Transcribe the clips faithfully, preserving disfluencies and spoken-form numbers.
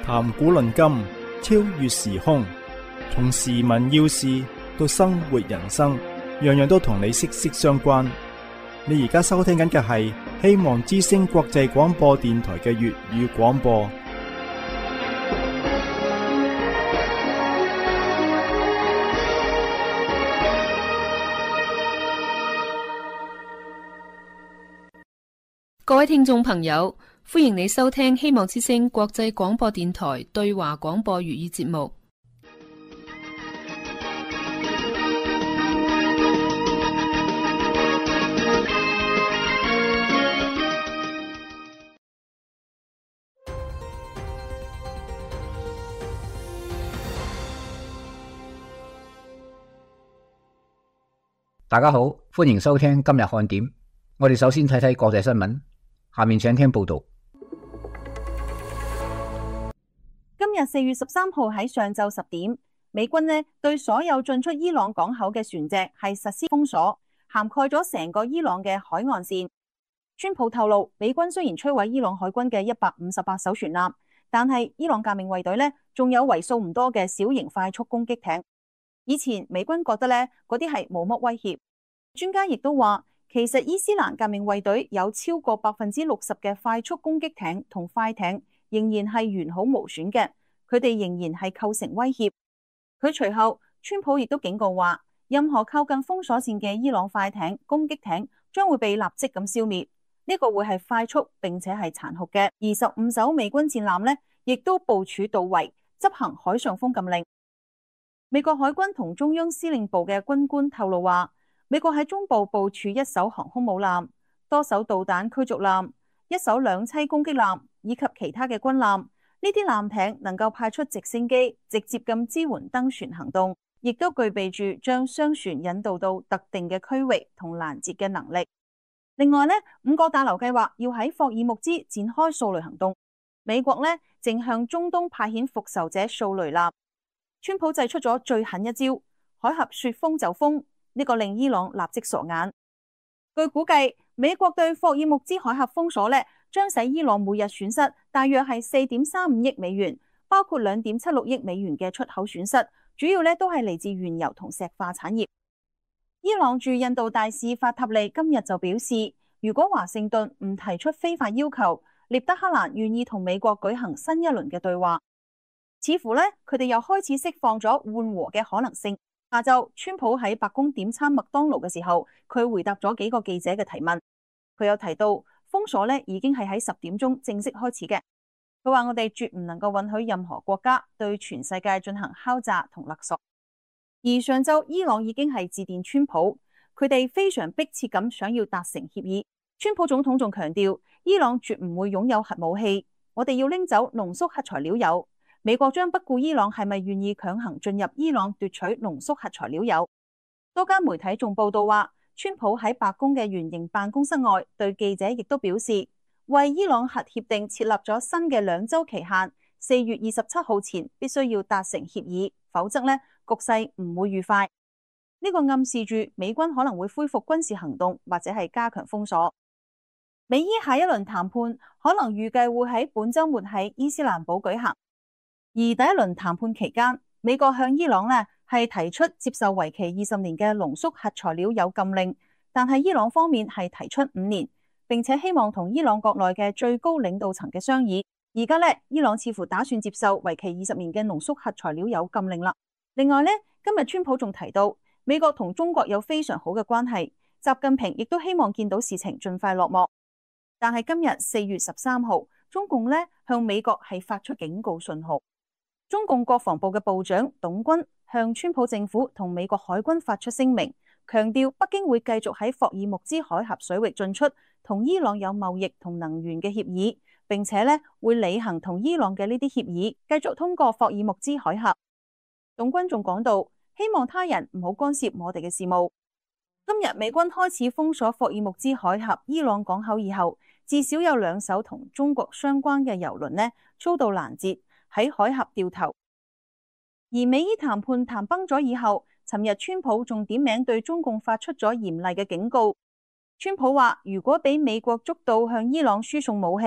談古論今，超越時空，從時聞要事到生活人生，樣樣都同你息息相關。你而家收聽緊嘅係希望之聲國際廣播電台嘅粵語廣播。 各位聽眾朋友，歡迎你收聽希望之聲國際廣播電台對華廣播粵語節目。 大家好，歡迎收聽今日看點。我哋首先睇睇國際新聞，下面請聽報道。 今日四月十三號喺上晝十點，美軍呢對所有進出伊朗港口嘅船隻係實施封鎖，涵蓋咗成個伊朗嘅海岸線。川普透露，美軍雖然摧毀伊朗海軍嘅一百五十八艘船艦，但係伊朗革命衛隊呢仲有為數唔多嘅小型快速攻擊艇。以前美軍覺得呢嗰啲係冇乜威脅，專家亦都話，其實伊斯蘭革命衛隊有超過百分之六十嘅快速攻擊艇同快艇仍然係完好無損嘅，佢哋仍然係構成威脅。佢隨後，川普亦都警告話，任何靠近封鎖線嘅伊朗快艇、攻擊艇將會被立即咁消滅。呢個會係快速並且係殘酷嘅。二十五艘美軍戰艦呢，亦都部署到位，執行海上封禁令。美國海軍同中央司令部嘅軍官透露話，美國喺中部部署一艘航空母艦、多艘導彈驅逐艦、一艘兩棲攻擊艦以及其他嘅軍艦。呢啲艦艇能夠派出直升機，直接咁支援登船行動，亦都具備住將商船引導到特定嘅區域同攔截嘅能力。另外呢，五角大樓計劃要喺霍爾木茲展開掃雷行動。美國呢正向中東派遣復仇者掃雷艦。川普祭出咗最狠一招，海峽說封就封。呢個令伊朗立即傻眼。據估計，美國對霍爾木茲海峽封鎖咧，將使伊朗每日損失大約係四點三五億美元，包括兩點七六億美元嘅出口損失，主要咧都係嚟自原油同石化產業。伊朗駐印度大使法塔利今日就表示，如果華盛頓唔提出非法要求，涅德克蘭願意同美國舉行新一輪嘅對話。似乎咧，佢哋又開始釋放咗緩和嘅可能性。下晝，川普喺白宮點餐麥當勞嘅時候，佢回答咗幾個記者嘅提問。佢有提到封鎖咧已經係喺十點鐘正式開始嘅。佢話我哋絕唔能夠允許任何國家對全世界進行敲詐同勒索。而上晝伊朗已經係致電川普，佢哋非常迫切咁想要達成協議。川普總統仲強調，伊朗絕唔會擁有核武器，我哋要拎走濃縮核材料鈾。美國將不顧伊朗係咪願意強行進入伊朗奪取濃縮核材料鈾。多間媒體仲報道話，川普喺白宮嘅圓形辦公室外對記者亦都表示，為伊朗核協定設立咗新嘅兩週期限，四月二十七號前必須要達成協議，否則呢局勢唔會愉快。呢個暗示住美軍可能會恢復軍事行動或者係加強封鎖。美伊下一輪談判可能預計會喺本週末喺伊斯蘭堡舉行。而第一輪談判期間，美國向伊朗呢係提出接受為期二十年嘅濃縮核材料鈾禁令，但係伊朗方面係提出五年，並且希望同伊朗國內嘅最高領導層嘅商議。而家呢，伊朗似乎打算接受為期二十年嘅濃縮核材料鈾禁令啦。另外呢，今日川普仲提到美國同中國有非常好嘅關係，習近平亦都希望見到事情盡快落幕。但係今日四月十三號，中共呢向美國係發出警告信號。中共國防部嘅部長董軍向川普政府同美國海軍發出聲明，強調北京會繼續喺霍爾木茲海峽水域進出，同伊朗有貿易同能源嘅協議，並且咧會履行同伊朗嘅呢啲協議，繼續通過霍爾木茲海峽。董軍仲講到，希望他人唔好干涉我哋嘅事務。今日美軍開始封鎖霍爾木茲海峽伊朗港口以後，至少有兩艘同中國相關嘅油輪呢遭到攔截，喺海峽掉頭。而美伊談判談崩咗以後，尋日川普仲點名對中共發出咗嚴厲嘅警告。川普話，如果俾美國捉到向伊朗輸送武器，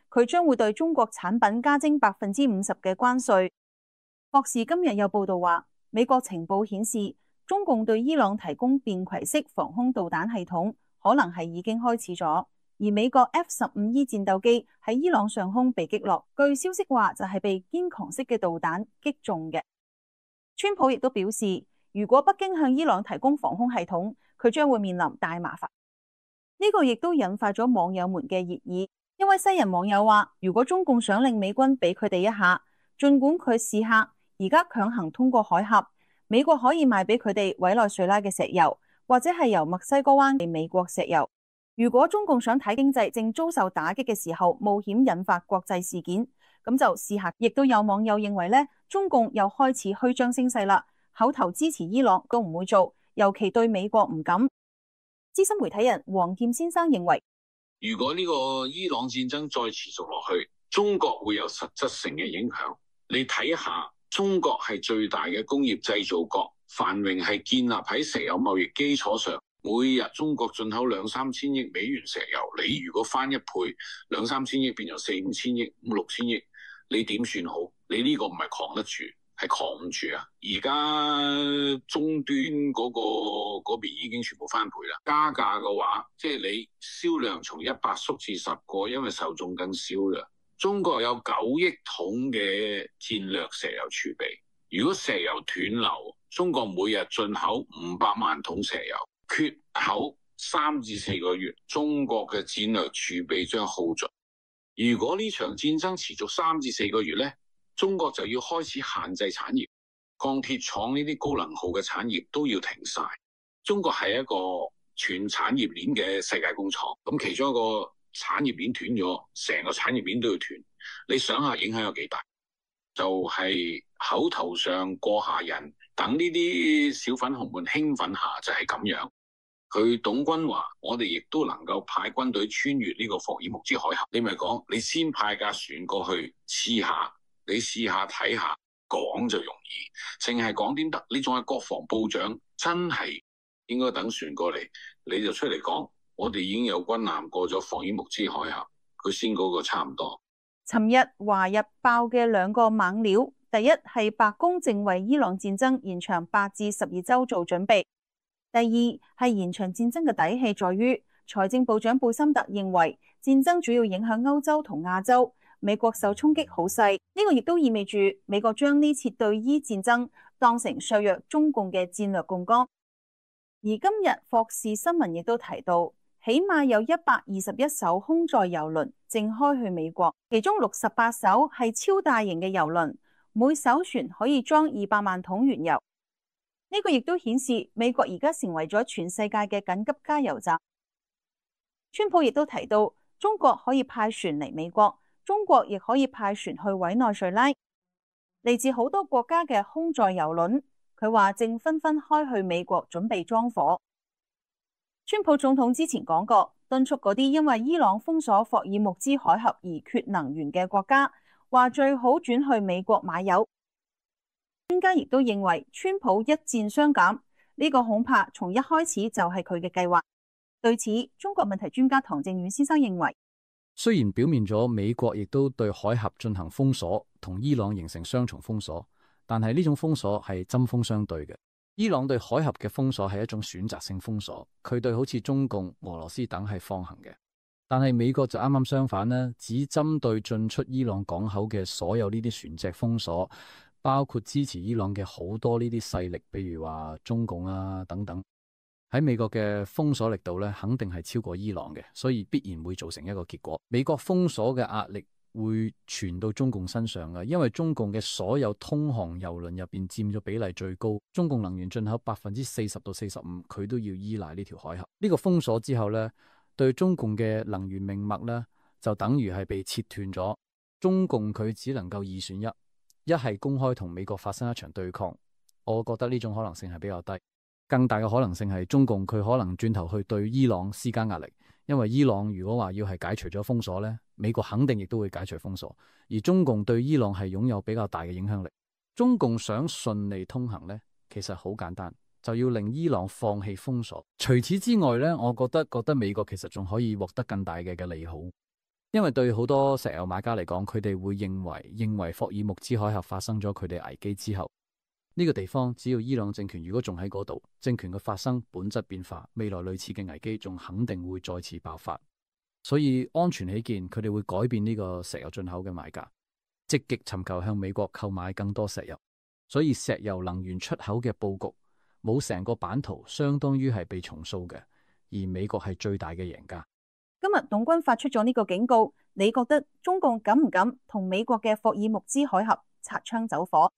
佢將會對中國產品加徵百分之五十嘅關稅。霍士今日有報道話，美國情報顯示，中共對伊朗提供便攜式防空導彈系統，可能係已經開始咗。而美國 F 十五 E 戰鬥機喺伊朗上空被擊落，據消息話就係被堅強式嘅導彈擊中嘅。川普亦都表示，如果北京向伊朗提供防空系統，佢將會面臨大麻煩。呢個亦都引發咗網友們嘅熱議。一位西人網友話，如果中共想令美軍俾佢哋一下，儘管佢試下而家強行通過海峽，美國可以賣俾佢哋委內瑞拉嘅石油，或者係由墨西哥灣俾美國石油。如果中共想睇經濟正遭受打擊嘅時候，冒險引發國際事件，咁就試下。亦都有網友認為咧，中共又開始虛張聲勢啦，口頭支持伊朗都唔會做，尤其對美國唔敢。資深媒體人黃劍先生認為， 如果呢個伊朗戰爭再持續落去，中國會有實質性嘅影響。你睇下，中國係最大嘅工業製造國，繁榮係建立喺石油貿易基礎上。每日中國進口兩三千億美元石油，你如果翻一倍，兩三千億變咗四五千億、五六千億，你點算好？你呢個唔係扛得住，係扛唔住啊！而家終端嗰、嗰個嗰邊已經全部翻倍啦。加價嘅話，即係你銷量從一百縮至十個，因為受眾更少啦。中國有九億桶嘅戰略石油儲備，如果石油斷流，中國每日進口五百萬桶石油。缺口三至四個月，中國嘅戰略儲備將耗盡。如果呢場戰爭持續三至四個月呢，中國就要開始限制產業，鋼鐵廠呢啲高能耗嘅產業都要停晒。中國係一個全產業鏈嘅世界工廠，咁其中一個產業鏈斷咗，成個產業鏈都要斷。你想下影響有幾大？就係、是、口頭上過下人，等呢啲小粉紅們興奮下就係咁樣。佢董軍話：我哋亦都能夠派軍隊穿越呢個霍爾木茲海峽。你咪講，你先派架船過去試下，你試下睇下，講就容易，淨係講點得？你仲係國防部長，真係應該等船過嚟，你就出嚟講，我哋已經有軍艦過咗霍爾木茲海峽，佢先嗰個差唔多。 尋日華日爆嘅兩個猛料，第一係白宮正為伊朗戰爭延長八至十二周做準備。第二係延長戰爭嘅底氣在於，財政部長貝森特認為戰爭主要影響歐洲同亞洲，美國受衝擊好細。呢個亦都意味住美國將呢次對伊戰爭當成削弱中共嘅戰略槓桿。而今日霍士新聞亦都提到，起碼有一百二十一艘空載油輪正開去美國，其中六十八艘係超大型嘅油輪，每艘船可以裝二百萬桶原油。呢個亦都顯示美國而家成為咗全世界嘅緊急加油站。川普亦都提到，中國可以派船嚟美國，中國亦可以派船去委內瑞拉。嚟自好多國家嘅空載油輪，佢話正紛紛開去美國準備裝貨。川普總統之前講過，敦促嗰啲因為伊朗封鎖霍爾木茲海峽而缺能源嘅國家，話最好轉去美國買油。專家亦都認為，川普一箭雙鐧，呢個恐怕從一開始就係佢嘅計劃。對此，中國問題專家唐正遠先生認為， 雖然表面咗美國亦都對海峽進行封鎖，同伊朗形成雙重封鎖，但係呢種封鎖係針鋒相對嘅。伊朗對海峽嘅封鎖係一種選擇性封鎖，佢對好似中共、俄羅斯等係放行嘅。但係美國就啱啱相反呢，只針對進出伊朗港口嘅所有呢啲船隻封鎖。包括支持伊朗嘅好多呢啲勢力，比如話中共啊等等，喺美國嘅封鎖力度咧，肯定係超過伊朗嘅，所以必然會造成一個結果，美國封鎖嘅壓力會傳到中共身上嘅，因為中共嘅所有通航油輪入邊佔咗比例最高，中共能源進口百分之四十到四十五，佢都要依賴呢條海峽。呢個封鎖之後咧，對中共嘅能源命脈咧，就等於係被切斷咗，中共佢只能夠二選一。一係公開同美國發生一場對抗，我覺得呢種可能性係比較低。更大嘅可能性係中共佢可能轉頭去對伊朗施加壓力，因為伊朗如果話要係解除咗封鎖呢，美國肯定亦都會解除封鎖。而中共對伊朗係擁有比較大嘅影響力。中共想順利通行呢，其實好簡單，就要令伊朗放棄封鎖。除此之外呢，我覺得覺得美國其實仲可以獲得更大嘅嘅利好。 因為對好多石油買家嚟講，佢哋會認為認為霍爾木茲海峽發生咗佢哋危機之後，呢個地方只要伊朗政權如果仲喺嗰度，政權嘅發生本質變化，未來類似嘅危機仲肯定會再次爆發。所以安全起見，佢哋會改變呢個石油進口嘅賣價，積極尋求向美國購買更多石油。所以石油能源出口嘅佈局冇成個版圖，相當於係被重塑嘅，而美國係最大嘅贏家。 今日董軍發出咗呢個警告，你覺得中共敢唔敢同美國嘅霍爾木茲海峽擦槍走火？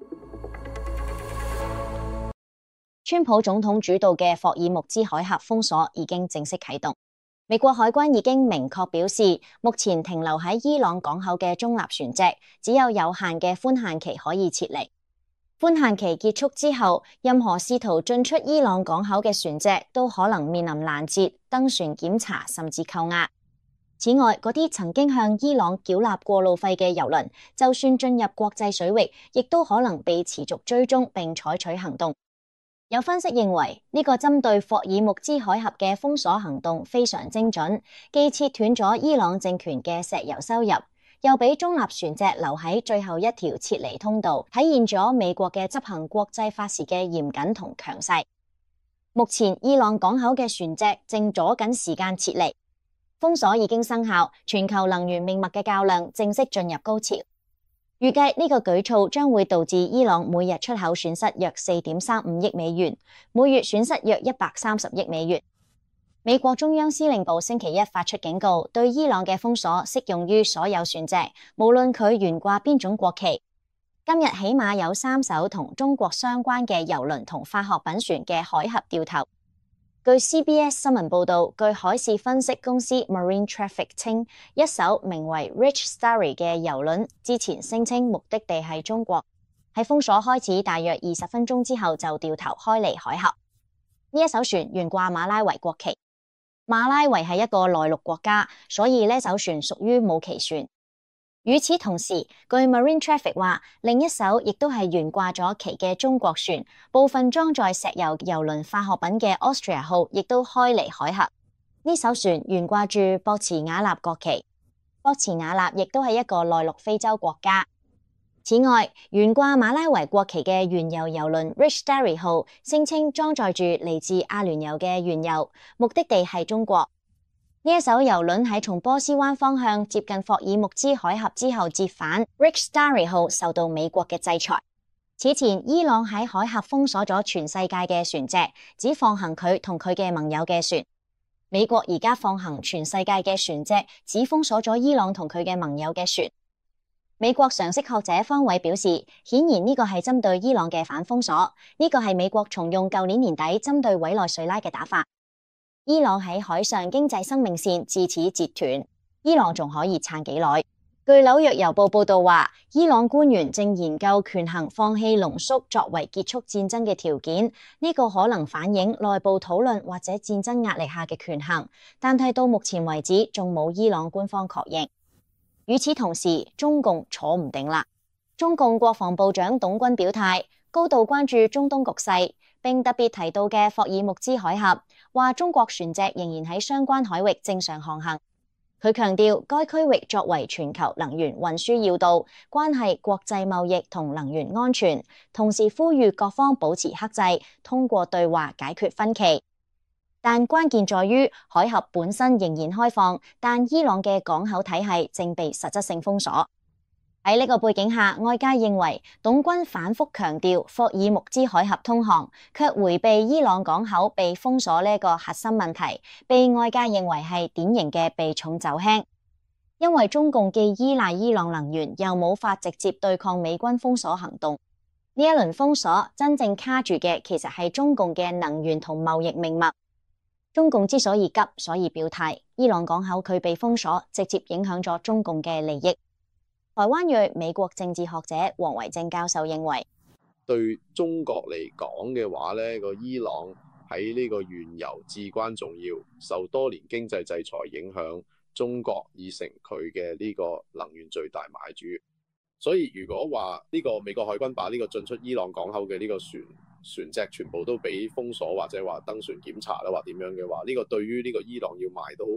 川普總統主導嘅霍爾木茲海峽封鎖已經正式啟動。美國海軍已經明確表示，目前停留喺伊朗港口嘅中立船隻只有有限嘅寬限期可以撤離。寬限期結束之後，任何試圖進出伊朗港口嘅船隻都可能面臨攔截、登船檢查甚至扣押。此外，嗰啲曾經向伊朗繳納過路費嘅郵輪，就算進入國際水域，亦都可能被持續追蹤並採取行動。有分析認為，呢個針對霍爾木茲海峽嘅封鎖行動非常精準，既切斷咗伊朗政權嘅石油收入，又俾中立船隻留喺最後一條撤離通道，體現咗美國嘅執行國際法時嘅嚴謹同強勢。目前伊朗港口嘅船隻正阻緊時間撤離，封鎖已經生效，全球能源命脈嘅較量正式進入高潮。預計呢個舉措將會導致伊朗每日出口損失約四點三五億美元，每月損失約一百三十億美元。美國中央司令部星期一發出警告，對伊朗嘅封鎖適用於所有船隻，無論佢懸掛邊種國旗。今日起碼有三艘同中國相關嘅郵輪同化學品船嘅海峽掉頭。據 C B S 新聞報道，據海事分析公司 Marine Traffic 稱，一艘名為 Rich Starry 嘅郵輪之前聲稱目的地係中國，喺封鎖開始大約二十分鐘之後就掉頭開離海峽。呢一艘船懸掛馬拉維國旗，馬拉維係一個內陸國家，所以呢艘船屬於母旗船。與此同時，據 Marine Traffic 話，另一艘亦都係懸掛咗旗嘅中國船，部分裝載石油郵輪化學品嘅 Austria 號亦都開離海峽。呢艘船懸掛住博茨瓦納國旗，博茨瓦納亦都係一個內陸非洲國家。此外，懸掛馬拉維國旗嘅原油郵輪 Rich Starry 號聲稱裝載住嚟自阿聯酋嘅原油，目的地係中國。呢一艘郵輪喺從波斯灣方向接近霍爾木茲海峽之後折返 ，Rich Starry 號受到美國嘅制裁。此前，伊朗喺海峽封鎖咗全世界嘅船隻，只放行佢同佢嘅盟友嘅船。美國而家放行全世界嘅船隻，只封鎖咗伊朗同佢嘅盟友嘅船。美國常識學者方偉表示，顯然呢個係針對伊朗嘅反封鎖，呢個係美國重用舊年年底針對委內瑞拉嘅打法。伊朗喺海上經濟生命線自此截斷，伊朗仲可以撐幾耐？據紐約郵報報道話，伊朗官員正研究權衡放棄濃縮作為結束戰爭嘅條件，呢個可能反映內部討論或者戰爭壓力下嘅權衡，但係到目前為止仲冇伊朗官方確認。與此同時，中共坐唔定啦。中共國防部長董軍表態，高度關注中東局勢，並特別提到嘅霍爾木茲海峽，話中國船隻仍然喺相關海域正常航行。佢強調，該區域作為全球能源運輸要道，關係國際貿易同能源安全，同時呼籲各方保持克制，通過對話解決分歧。但關鍵在於海峽本身仍然開放，但伊朗嘅港口體系正被實質性封鎖。喺呢個背景下，外界認為董軍反覆強調霍爾木茲海峽通航，卻迴避伊朗港口被封鎖呢個核心問題，被外界認為係典型嘅避重就輕。因為中共既依賴伊朗能源，又冇法直接對抗美軍封鎖行動。呢一輪封鎖真正卡住嘅其實係中共嘅能源同貿易命脈。中共之所以急，所以表態，伊朗港口佢被封鎖，直接影響咗中共嘅利益。台灣裔美國政治學者黃維正教授認為， 對中國嚟講嘅話呢個伊朗喺呢個原油至關重要，受多年經濟制裁影響，中國已成佢嘅呢個能源最大買主。所以如果話呢個美國海軍把呢個進出伊朗港口嘅呢個船船隻全部都俾封鎖，或者話登船檢查啦，或點樣嘅話，呢個對於呢個伊朗要賣到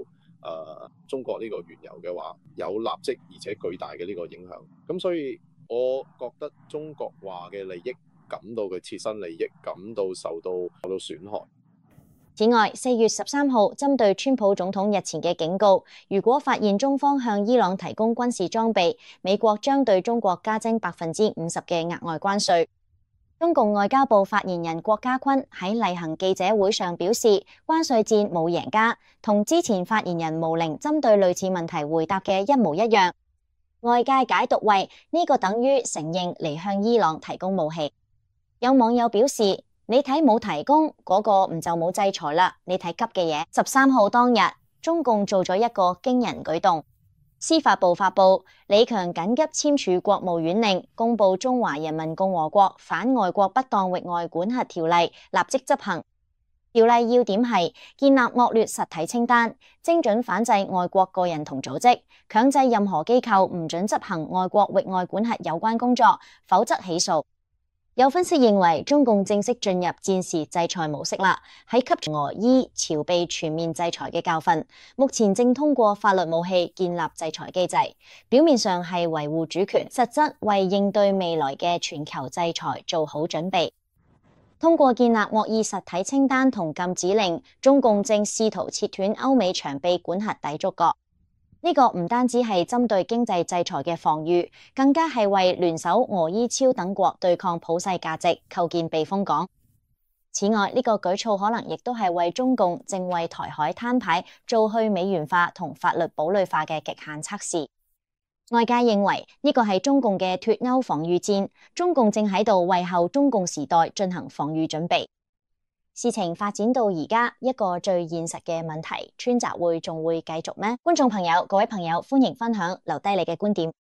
呃、中國呢個原油嘅話，有立即而且巨大嘅呢個影響。咁所以我覺得中國話嘅利益感到佢切身利益感到受到受到損害。 此外，四月十三號針對川普總統日前嘅警告，如果發現中方向伊朗提供軍事裝備，美國將對中國加徵百分之五十嘅額外關稅。中共外交部發言人郭家坤喺例行記者會上表示，關稅戰冇贏家，同之前發言人毛寧針對類似問題回答嘅一模一樣。外界解讀為呢個等於承認嚟向伊朗提供武器。有網友表示，你睇冇提供嗰個唔就冇制裁啦，你睇急嘅嘢。十三號當日，中共做咗一個驚人舉動，司法部發布李強緊急簽署國務院令，公布中華人民共和國反外國不當域外管轄條例，立即執行。條例要點係建立惡劣實體清單，精準反制外國個人同組織，強制任何機構唔准執行外國域外管轄有關工作，否則起訴。有分析認為，中共正式進入戰時制裁模式啦，喺吸取俄伊朝備全面制裁嘅教訓，目前正通過法律武器建立制裁機制，表面上係維護主權，實質為應對未來嘅全球制裁做好準備。通過建立惡意實體清單同禁止令，中共正試圖切斷歐美長臂管轄抵觸角。呢個唔單止係針對經濟制裁嘅防禦，更加係為聯手俄伊超等國對抗普世價值構建避風港。此外，呢個舉措可能亦都係為中共正為台海攤牌做去美元化同法律堡壘化嘅極限測試。外界認為呢個係中共嘅脫歐防禦戰，中共正喺度為後中共時代進行防禦準備。事情發展到而家，一個最現實嘅問題，川習會仲會繼續咩？觀眾朋友，各位朋友，歡迎分享，留低你嘅觀點。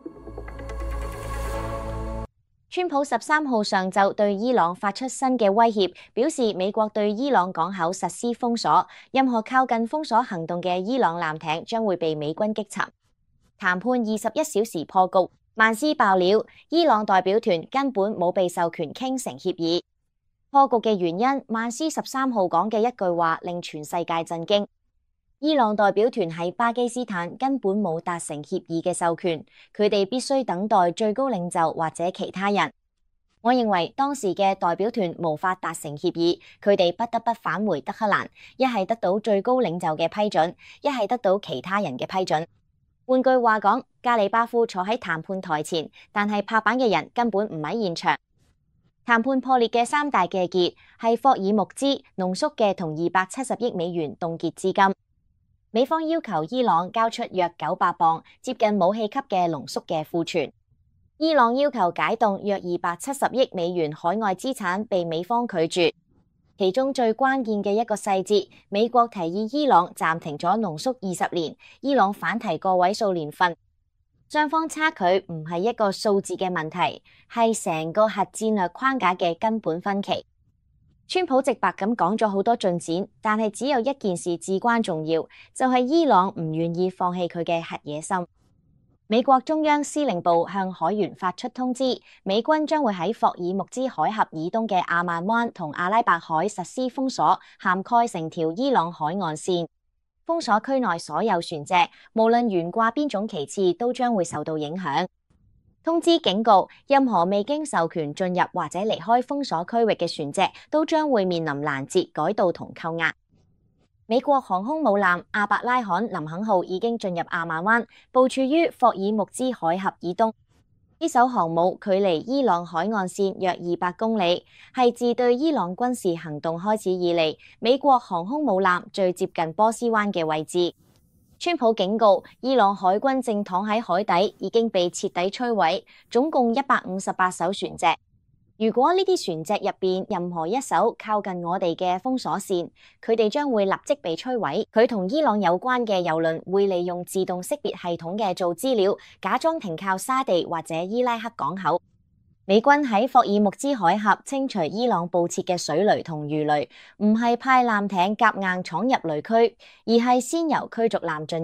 川普十三號上晝對伊朗發出新嘅威脅，表示美國對伊朗港口實施封鎖，任何靠近封鎖行動嘅伊朗艦艇將會被美軍擊沉。談判二十一小時破局，曼斯爆料，伊朗代表團根本冇被授權傾成協議。破局嘅原因，曼斯十三號講嘅一句話令全世界震驚。伊朗代表團喺巴基斯坦根本冇達成協議嘅授權，佢哋必須等待最高領袖或者其他人。我認為當時嘅代表團無法達成協議，佢哋不得不返回德黑蘭，一係得到最高領袖嘅批准，一係得到其他人嘅批准。換句話講，加里巴夫坐喺談判台前，但係拍板嘅人根本唔喺現場。談判破裂嘅三大嘅結係霍爾木茲濃縮嘅同二百七十億美元凍結資金。美方要求伊朗交出約九百磅，接近武器級嘅濃縮嘅庫存。伊朗要求解凍約二百七十億美元海外資產，被美方拒絕。其中最關鍵嘅一個細節，美國提議伊朗暫停咗濃縮二十年，伊朗反提個位數年份。雙方差距唔係一個數字嘅問題，係成個核戰略框架嘅根本分歧。川普直白咁講咗好多進展，但係只有一件事至關重要，就係伊朗唔願意放棄佢嘅核野心。美國中央司令部向海員發出通知，美軍將會喺霍爾木茲海峽以東嘅阿曼灣同阿拉伯海實施封鎖，涵蓋成條伊朗海岸線。封鎖區內所有船隻，無論懸掛邊種旗幟，都將會受到影響。通知警告，任何未經授權進入或者離開封鎖區域嘅船隻，都將會面臨攔截、改道同扣押。美國航空母艦阿伯拉罕林肯號已經進入阿曼灣，部署於霍爾木茲海峽以東。呢艘航母距離伊朗海岸線約二百公里，係自對伊朗軍事行動開始以嚟，美國航空母艦最接近波斯灣嘅位置。川普警告，伊朗海軍正躺喺海底，已經被徹底摧毀，總共一百五十八艘船隻。如果呢啲船隻入邊任何一艘靠近我哋嘅封鎖線，佢哋將會立即被摧毀。佢同伊朗有關嘅油輪會利用自動識別系統嘅做資料，假裝停靠沙地或者伊拉克港口。美軍喺霍爾木茲海峽清除伊朗布設嘅水雷同魚雷，唔係派艦艇夾硬闖入雷區，而係先由驅逐艦進入，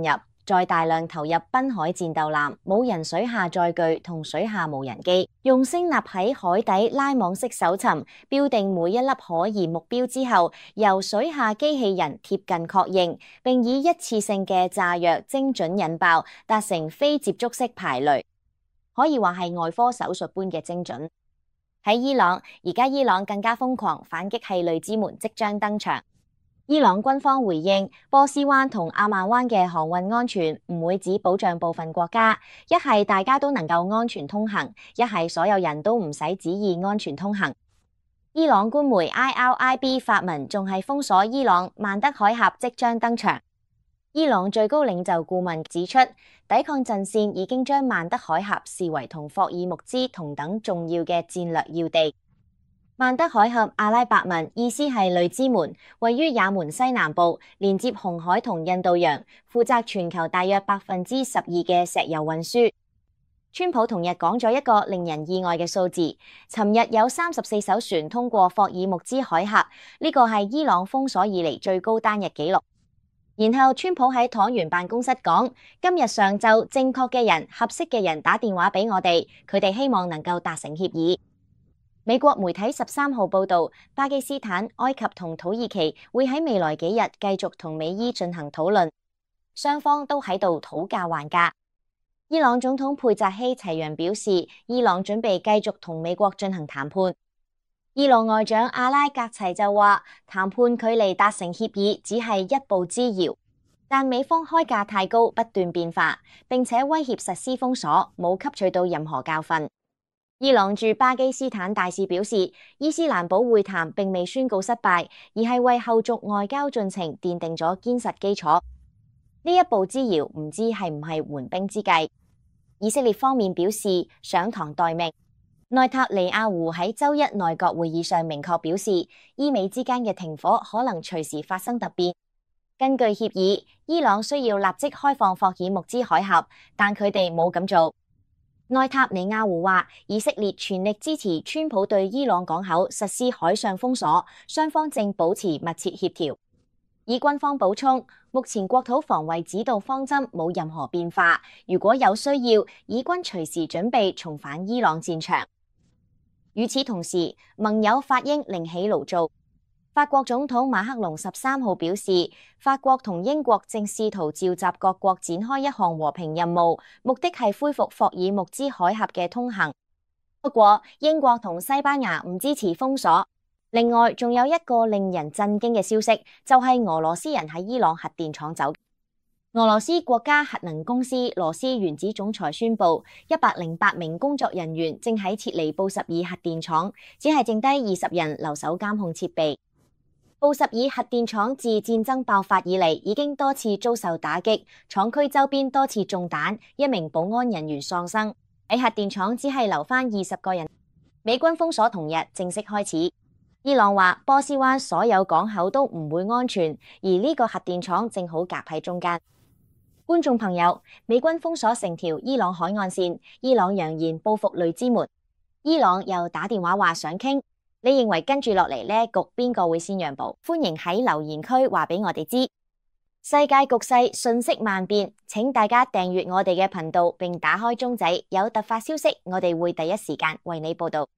再大量投入濱海戰鬥艦、無人水下載具同水下無人機，用聲納喺海底拉網式搜尋，標定每一粒可疑目標之後，由水下機器人貼近確認，並以一次性嘅炸藥精準引爆，達成非接觸式排雷，可以話係外科手術般嘅精準。喺伊朗，而家伊朗更加瘋狂，反擊係雷之門即將登場。伊朗軍方回應，波斯灣同阿曼灣嘅航運安全唔會只保障部分國家，一係大家都能夠安全通行，一係所有人都唔使旨意安全通行。伊朗官媒 I R I B 發文仲係封鎖伊朗曼德海峽即將登場。伊朗最高領袖顧問指出，抵抗陣線已經將曼德海峽視為同霍爾木茲同等重要嘅戰略要地。曼德海峽阿拉伯文意思係雷之門，位於也門西南部，連接紅海同印度洋，負責全球大約百分之十二嘅石油運輸。川普同日講咗一個令人意外嘅數字，尋日有三十四艘船通過霍爾木茲海峽，呢個係伊朗封鎖以嚟最高單日紀錄。然後川普喺橢圓辦公室講，今日上晝正確嘅人、合適嘅人打電話俾我哋，佢哋希望能夠達成協議。美國媒體十三號報道，巴基斯坦、埃及同土耳其會喺未來幾日繼續同美伊進行討論，雙方都喺度討價還價。伊朗總統佩扎希齊揚表示，伊朗準備繼續同美國進行談判。伊朗外長阿拉格齊就話，談判距離達成協議只係一步之遙，但美方開價太高，不斷變化，並且威脅實施封鎖，冇吸取到任何教訓。伊朗駐巴基斯坦大使表示，伊斯蘭堡會談並未宣告失敗，而係為後續外交進程奠定咗堅實基礎。呢一步之遙唔知係唔係緩兵之計。以色列方面表示上堂待命。內塔尼亞胡喺周一內閣會議上明確表示，伊美之間嘅停火可能隨時發生突變。根據協議，伊朗需要立即開放霍爾木茲海峽，但佢哋冇咁做。內塔尼亞胡話，以色列全力支持川普對伊朗港口實施海上封鎖，雙方正保持密切協調。以軍方補充，目前國土防衛指導方針冇任何變化，如果有需要，以軍隨時準備重返伊朗戰場。與此同時，盟友法英另起爐灶。法國總統馬克龍十三號表示，法國同英國正試圖召集各國展開一項和平任務，目的係恢復霍爾木茲海峽嘅通行。不過，英國同西班牙唔支持封鎖。另外，仲有一個令人震驚嘅消息，就係俄羅斯人喺伊朗核電廠走。俄羅斯國家核能公司羅斯原子總裁宣布，一百零八名工作人員正喺撤離布什爾核電廠，只係剩低二十人留守監控設備。布什爾核電廠自戰爭爆發以嚟，已經多次遭受打擊，廠區周邊多次中彈，一名保安人員喪生。喺核電廠只係留返二十個人。美軍封鎖同日正式開始。伊朗話波斯灣所有港口都唔會安全，而呢個核電廠正好夾喺中間。觀眾朋友，美軍封鎖成條伊朗海岸線，伊朗揚言報復雷之門。伊朗又打電話話想傾。你認為跟住落嚟呢局邊個會先讓步？歡迎喺留言區話俾我哋知。世界局勢瞬息萬變，請大家訂閱我哋嘅頻道並打開鐘仔，有突發消息我哋會第一時間為你報道。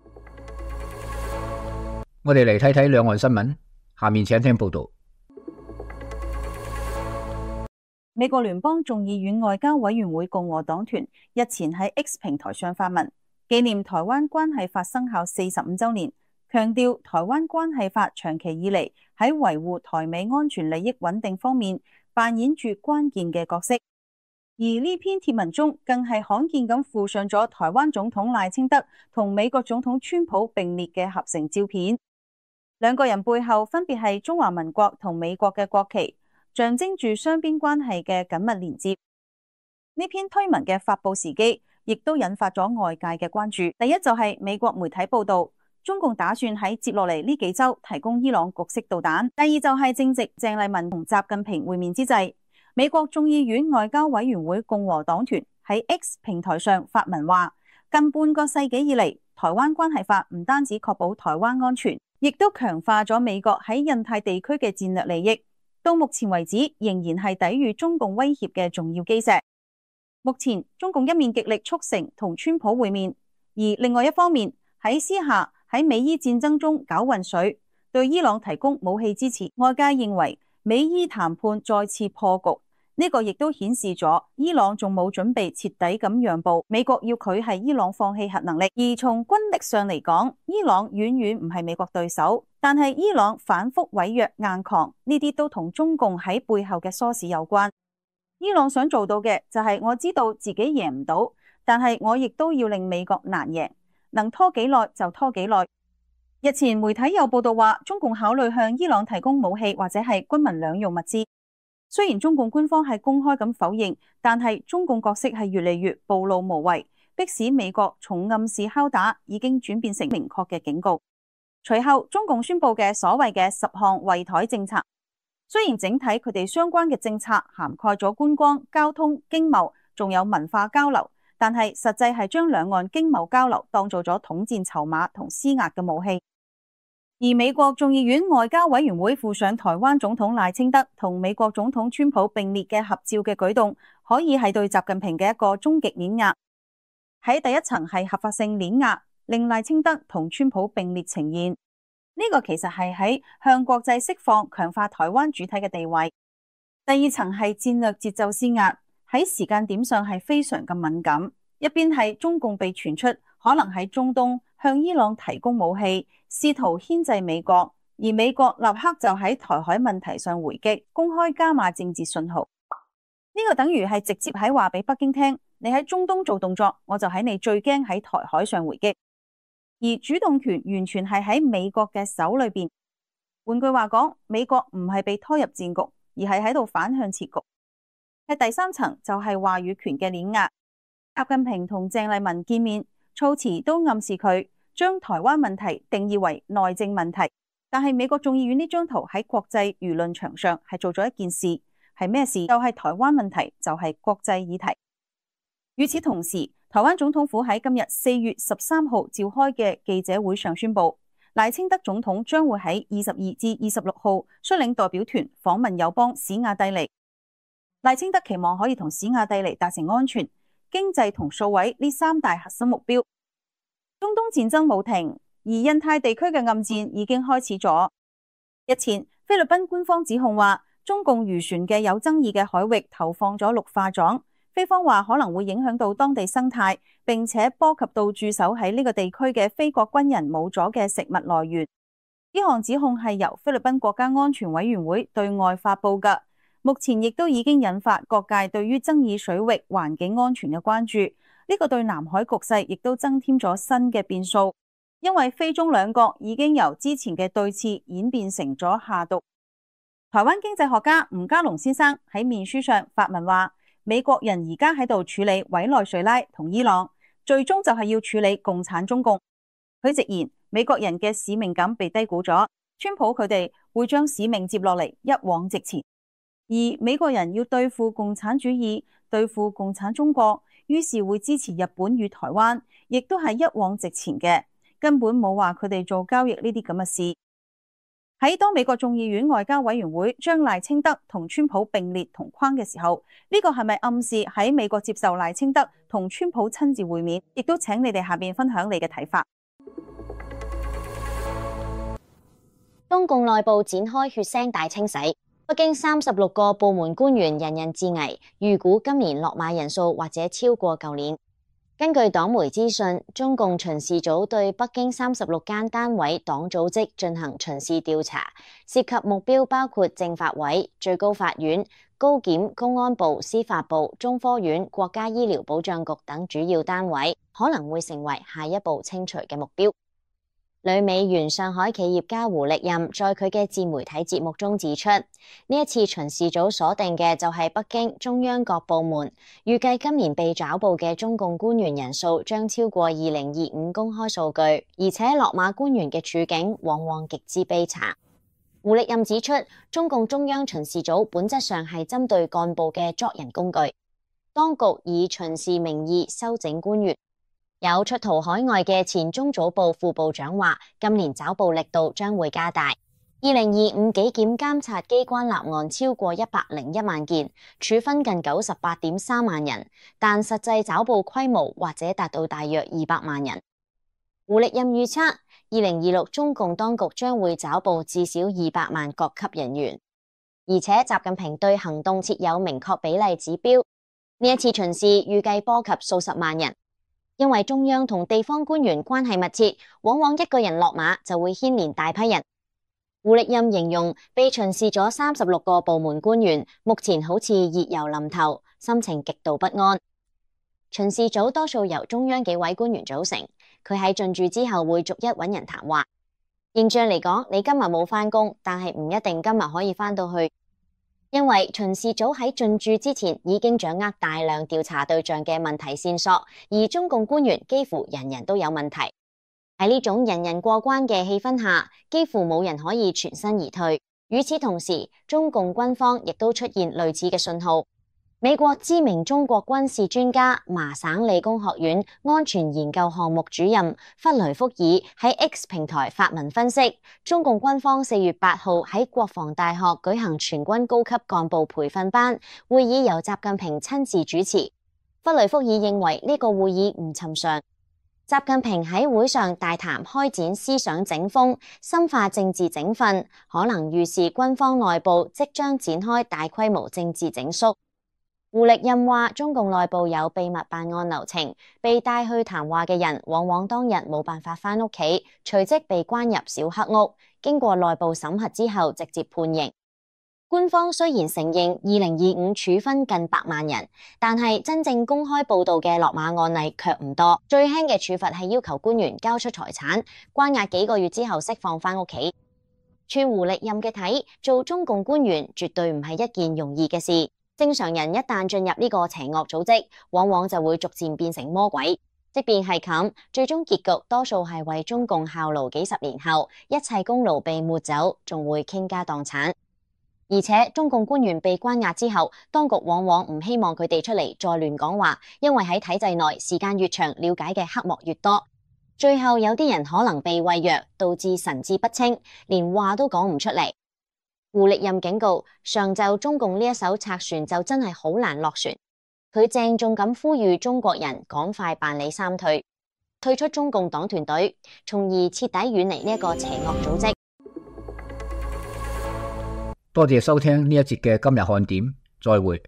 我哋嚟睇睇兩岸新聞，下面請聽報道。 美國聯邦眾議院外交委員會共和黨團日前喺 X 平台上發文，紀念台灣關係法生效四十五週年，強調台灣關係法長期以嚟喺維護台美安全利益穩定方面扮演住關鍵嘅角色。而呢篇貼文中更係罕見咁附上咗台灣總統賴清德同美國總統川普並列嘅合成照片，兩個人背後分別係中華民國同美國嘅國旗，象徵住雙邊關係嘅緊密連接。呢篇推文嘅發佈時機亦都引發咗外界嘅關注。第一就係美國媒體報道，中共打算喺接落嚟呢幾週提供伊朗局式導彈。第二就係正值鄭麗文同習近平會面之際，美國眾議院外交委員會共和黨團喺 X 平台上發文話，近半個世紀以嚟，台灣關係法唔單止確保台灣安全，亦都強化咗美國喺印太地區嘅戰略利益。 到目前為止仍然係抵禦中共威脅嘅重要基石。目前中共一面極力促成同川普會面，而另外一方面喺私下喺美伊戰爭中攪渾水，對伊朗提供武器支持。外界認為美伊談判再次破局，呢個亦都顯示咗伊朗仲冇準備徹底咁讓步。美國要佢係伊朗放棄核能力，而從軍力上嚟講，伊朗遠遠唔係美國對手。但係伊朗反覆違約硬抗，呢啲都同中共喺背後嘅唆使有關。伊朗想做到嘅就係我知道自己贏唔到，但係我亦都要令美國難贏，能拖幾耐就拖幾耐。日前媒體有報道話，中共考慮向伊朗提供武器或者係軍民兩用物資。雖然中共官方係公開咁否認，但係中共角色係越嚟越暴露無遺，迫使美國從暗示敲打已經轉變成明確嘅警告。隨後，中共宣布嘅所謂嘅十項圍台政策，雖然整體佢哋相關嘅政策涵蓋咗觀光、交通、經貿，仲有文化交流，但係實際係將兩岸經貿交流當做咗統戰籌碼同施壓嘅武器。而美國眾議院外交委員會附上台灣總統賴清德同美國總統川普並列嘅合照嘅舉動，可以係對習近平嘅一個終極碾壓。喺第一層係合法性碾壓，令賴清德同川普並列呈現，呢個其實係喺向國際釋放強化台灣主體嘅地位。第二層係戰略節奏施壓，喺時間點上係非常咁敏感。一邊係中共被傳出可能喺中東向伊朗提供武器，試圖牽制美國，而美國立刻就喺台海問題上回擊，公開加碼政治信號。呢個等於係直接喺話俾北京聽，你喺中東做動作，我就喺你最驚喺台海上回擊。而主動權完全係喺美國嘅手裏邊。換句話講，美國唔係被拖入戰局，而係喺度反向設局。喺第三層就係話語權嘅碾壓。習近平同鄭麗文見面，措辭都暗示佢將台灣問題定義為內政問題。但係美國眾議院呢張圖喺國際輿論場上係做咗一件事，係咩事？就係台灣問題，就係國際議題。與此同時，台灣總統府喺今日四月十三號召開嘅記者會上宣布，賴清德總統將會喺二十二至二十六號率領代表團訪問友邦史亞帝尼。賴清德期望可以同史亞帝尼達成安全、經濟同數位呢三大核心目標。中東戰爭冇停，而印太地區嘅暗戰已經開始咗。日前，菲律賓官方指控話，中共漁船嘅有爭議嘅海域投放咗氯化狀。菲方話可能會影響到當地生態，並且波及到駐守喺呢個地區嘅菲國軍人冇咗嘅食物來源。呢項指控係由菲律賓國家安全委員會對外發布㗎，目前亦都已經引發各界對於爭議水域環境安全嘅關注。呢個對南海局勢亦都增添咗新嘅變數，因為菲中兩國已經由之前嘅對峙演變成咗下毒。台灣經濟學家吳家龍先生喺面書上發文話，美國人而家喺度處理委內瑞拉同伊朗，最終就係要處理共產中共。佢直言，美國人嘅使命感被低估咗，川普佢哋會將使命接落嚟，一往直前。而美國人要對付共產主義，對付共產中國，於是會支持日本與台灣，亦都係一往直前嘅，根本冇話佢哋做交易呢啲咁嘅事。喺當美國眾議院外交委員會將賴清德同川普並列同框嘅時候，呢個係咪暗示喺美國接受賴清德同川普親自會面？亦都請你哋下邊分享你嘅睇法。 中共內部展開血腥大清洗，北京三十六個部門官員人人自危，預估今年落馬人數或者超過舊年。根據黨媒資訊，中共巡視組對北京三十六間單位黨組織進行巡視調查，涉及目標包括政法委、最高法院、高檢、公安部、司法部、中科院、國家醫療保障局等主要單位，可能會成為下一步清除嘅目標。女美元上海企業家胡力任在佢嘅自媒體節目中指出，呢一次巡視組鎖定嘅就係北京中央各部門，預計今年被抓捕嘅中共官員人數將超過二零二五公開數據，而且落馬官員嘅處境往往極之悲慘。胡力任指出，中共中央巡視組本質上係針對幹部嘅作人工具，當局以巡視名義修整官員。有出逃海外嘅前中組部副部長話，今年抓捕力度將會加大。 二零二五紀檢監察機關立案超過一百零一萬件，處分近九十八點三萬人，但實際抓捕規模或者達到大約二百萬人。胡力任預測，二零二六中共當局將會抓捕至少二百萬各級人員，而且習近平對行動設有明確比例指標。呢一次巡視預計波及數十萬人，因為中央同地方官員關係密切，往往一個人落馬就會牽連大批人。胡力任形容被巡視咗三十六個部門官員，目前好似熱油淋頭，心情極度不安。巡視組多數由中央幾位官員組成，佢喺進駐之後會逐一揾人談話。形象嚟講，你今日冇返工，但係唔一定今日可以返到去，因為巡視組喺進駐之前已經掌握大量調查對象嘅問題線索，而中共官員幾乎人人都有問題。喺呢種人人過關嘅氣氛下，幾乎冇人可以全身而退。與此同時，中共軍方亦都出現類似嘅信號。美國知名中國軍事專家、麻省理工學院安全研究項目主任弗雷福爾喺 X 平台發文分析，中共軍方四月八號喺國防大學舉行全軍高級幹部培訓班會議，由習近平親自主持。弗雷福爾認為呢個會議唔尋常。習近平喺會上大談開展思想整風、深化政治整訓，可能預示軍方內部即將展開大規模政治整肅。胡力任話，中共內部有秘密辦案流程，被帶去談話嘅人往往當日冇辦法返屋企，隨即被關入小黑屋，經過內部審核之後直接判刑。官方雖然承認二零二五處分近百萬人，但係真正公開報道嘅落馬案例卻唔多。最輕嘅處罰係要求官員交出財產，關押幾個月之後釋放返屋企。串胡力任嘅睇，做中共官員絕對唔係一件容易嘅事。正常人一旦進入呢個邪惡組織，往往就會逐漸變成魔鬼。即便係咁，最終結局多數係為中共效勞幾十年後，一切功勞被抹走，仲會傾家蕩產。而且中共官員被關押之後，當局往往唔希望佢哋出嚟再亂講話，因為喺體制內時間越長，了解嘅黑幕越多。最後有啲人可能被餵藥，導致神志不清，連話都講唔出嚟。胡力任警告，上晝中共呢一艘賊船就真係好難落船。佢鄭重咁呼籲中國人趕快辦理三退，退出中共黨團隊，從而徹底遠離呢一個邪惡組織。 多謝收聽呢一節嘅今日看點，再會。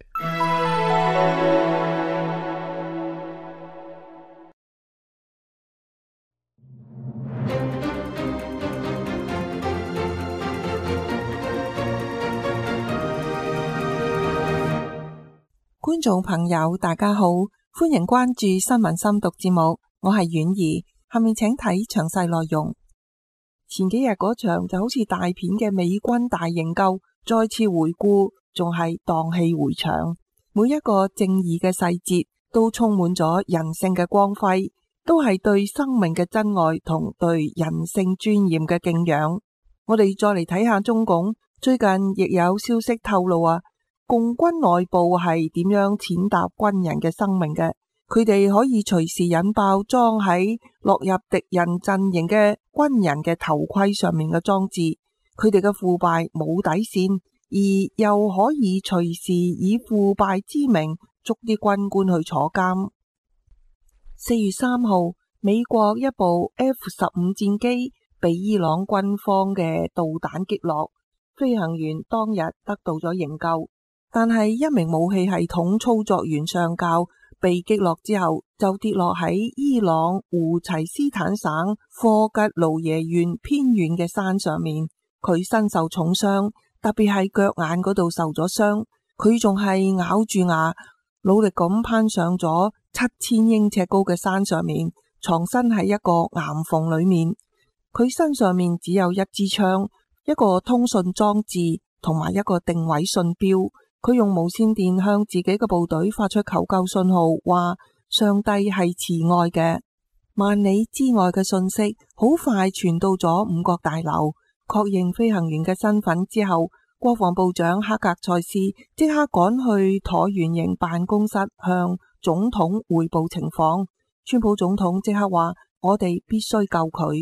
觀眾朋友大家好，歡迎關注新聞深讀節目，我係婉兒，下面請睇詳細內容。前幾日嗰場就好似大片嘅美軍大營救，再次回顧仲係蕩氣迴腸，每一個正義嘅細節都充滿咗人性嘅光輝，都係對生命嘅珍愛同對人性尊嚴嘅敬仰。我哋再嚟睇下中共，最近亦有消息透露啊，共軍內部係點樣踐踏軍人嘅生命嘅？佢哋可以隨時引爆裝喺落入敵人陣營嘅軍人嘅頭盔上面嘅裝置，佢哋嘅腐敗冇底線，而又可以隨時以腐敗之名捉啲軍官去坐監。四月三號，美國一部 F 十五戰機被伊朗軍方嘅導彈擊落，飛行員當日得到咗營救。但係一名武器系統操作員上校被擊落之後，就跌落喺伊朗胡齊斯坦省科吉盧耶縣偏遠嘅山上面，佢身受重傷，特別係腳眼嗰度受咗傷。佢仲係咬住牙，努力咁攀上咗七千英尺高嘅山上面，藏身喺一個岩縫裏面。佢身上面只有一支槍、一個通訊裝置同埋一個定位信標。佢用無線電向自己嘅部隊發出求救信號，話上帝係慈愛嘅。萬里之外嘅信息好快傳到咗五角大樓，確認飛行員嘅身份之後，國防部長哈格塞斯即刻趕去橢圓形辦公室向總統匯報情況。川普總統即刻話：我哋必須救佢。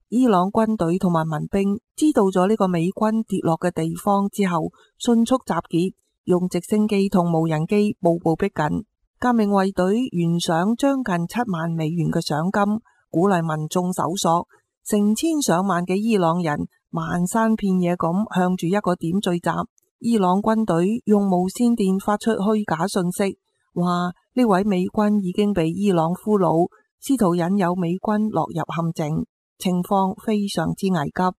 伊朗軍隊同埋民兵知道咗呢個美軍跌落嘅地方之後，迅速集結，用直升機同無人機步步逼近。革命衛隊懸賞將近七萬美元嘅賞金，鼓勵民眾搜索。成千上萬嘅伊朗人漫山遍野咁向住一個點聚集。伊朗軍隊用無線電發出虛假信息，話呢位美軍已經被伊朗俘虜，試圖引誘美軍落入陷阱，情況非常之危急。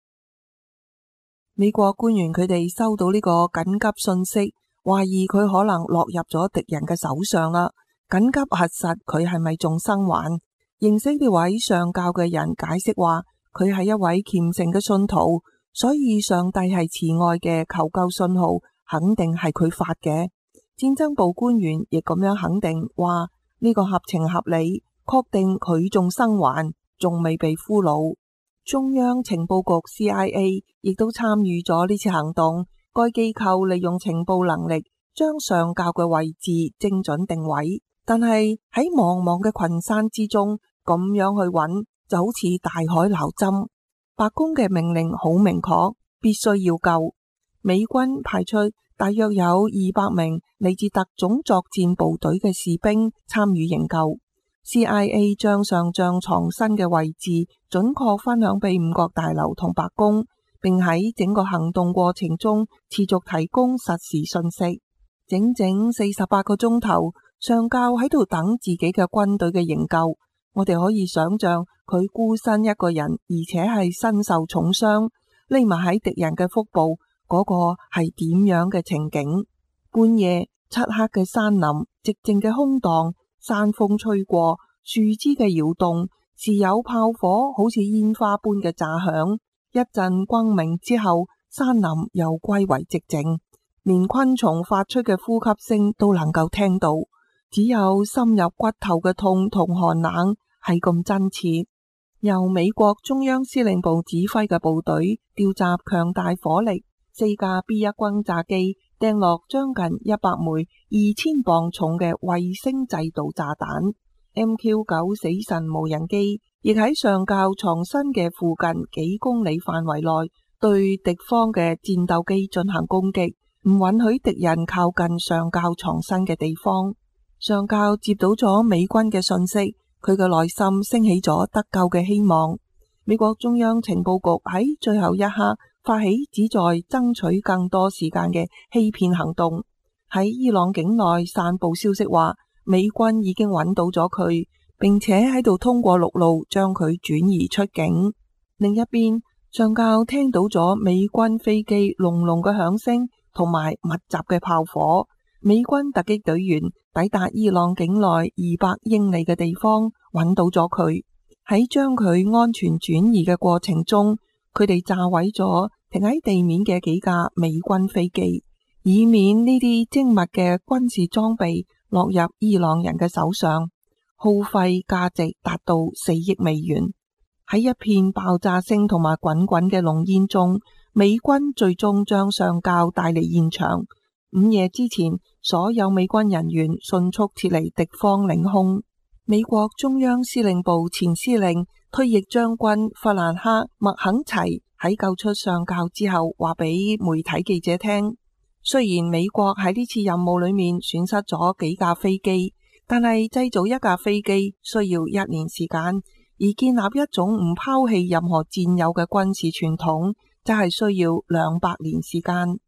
美國官員佢哋收到呢個緊急信息，懷疑佢可能落入咗敵人嘅手上啦，緊急核實佢係咪仲生還。認識呢位上教嘅人解釋話，佢係一位虔誠嘅信徒，所以上帝係慈愛嘅，求救信號肯定係佢發嘅。戰爭部官員亦咁樣肯定話，呢個合情合理，確定佢仲生還，仲未被俘虜。中央情報局 C I A 亦都參與咗呢次行動，該機構利用情報能力將上校嘅位置精準定位，但係喺茫茫嘅群山之中咁樣去揾，就好似大海撈針。白宮嘅命令好明確，必須要救。美軍派出大約有二百名嚟自特種作戰部隊嘅士兵參與營救。C I A 將上將藏身嘅位置準確分享俾五角大樓同白宮，並喺整個行動過程中持續提供實時信息。整整四十八個鐘頭，上校喺度等自己嘅軍隊嘅營救。我哋可以想象佢孤身一個人，而且係身受重傷，匿埋喺敵人嘅腹部，嗰個係點樣嘅情景？半夜漆黑嘅山林，寂靜嘅空蕩，山風吹過，樹枝嘅搖動，時有炮火好似煙花般嘅炸響。一陣轟鳴之後，山林又歸為寂靜，連昆蟲發出嘅呼吸聲都能夠聽到，只有深入骨頭嘅痛同寒冷係咁真切。由美國中央司令部指揮嘅部隊調集強大火力，四架 B 一轟炸機掟落將近一百枚二千磅重嘅衛星製導炸彈。M Q 九死神無人機亦喺上校藏身嘅附近幾公里範圍內對敵方嘅戰鬥機進行攻擊，唔允許敵人靠近上校藏身嘅地方。上校接到咗美軍嘅信息，佢嘅內心升起咗得救嘅希望。美國中央情報局喺最後一刻發起旨在爭取更多時間嘅欺騙行動，喺伊朗境內散布消息話美軍已經揾到咗佢，並且喺度通過陸路將佢轉移出境。另一邊，上校聽到咗美軍飛機隆隆嘅響聲同埋密集嘅炮火。美軍突擊隊員抵達伊朗境內二百英里嘅地方，揾到咗佢。喺將佢安全轉移嘅過程中，佢哋炸毀咗停喺地面嘅幾架美軍飛機，以免呢啲精密嘅軍事裝備落入伊朗人嘅手上，耗費價值達到四億美元。喺一片爆炸聲同埋滾滾嘅濃煙中，美軍最終將上校帶嚟現場。午夜之前，所有美軍人員迅速撤離敵方領空。美國中央司令部前司令退役將軍弗蘭克麥肯齊喺救出上校之後，話俾媒體記者聽，雖然美國喺呢次任務裏面損失咗幾架飛機，但係製造一架飛機需要一年時間，而建立一種唔拋棄任何戰友嘅軍事傳統，就係需要兩百年時間。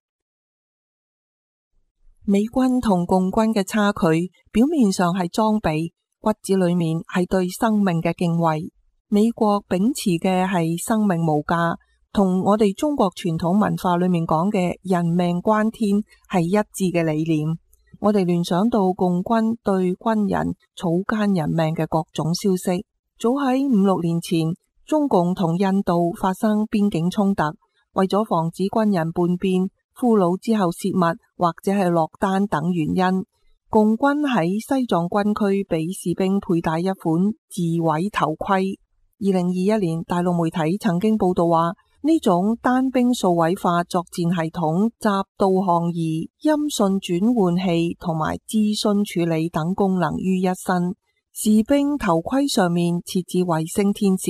美軍同共軍嘅差距，表面上係裝備，骨子裏面係對生命嘅敬畏。美國秉持嘅係生命無價，同我哋中國傳統文化裏面講嘅人命關天係一致嘅理念。我哋聯想到共軍對軍人草菅人命嘅各種消息。早喺五六年前，中共同印度發生邊境衝突，為咗防止軍人叛變、俘虜之後洩密或者係落單等原因，共軍喺西藏軍區俾士兵佩戴一款自毀頭盔。二零二一年，大陸媒體曾經報道話，呢種單兵數位化作戰系統集導航儀、音訊轉換器同埋資訊處理等功能於一身。士兵頭盔上面設置衛星天線，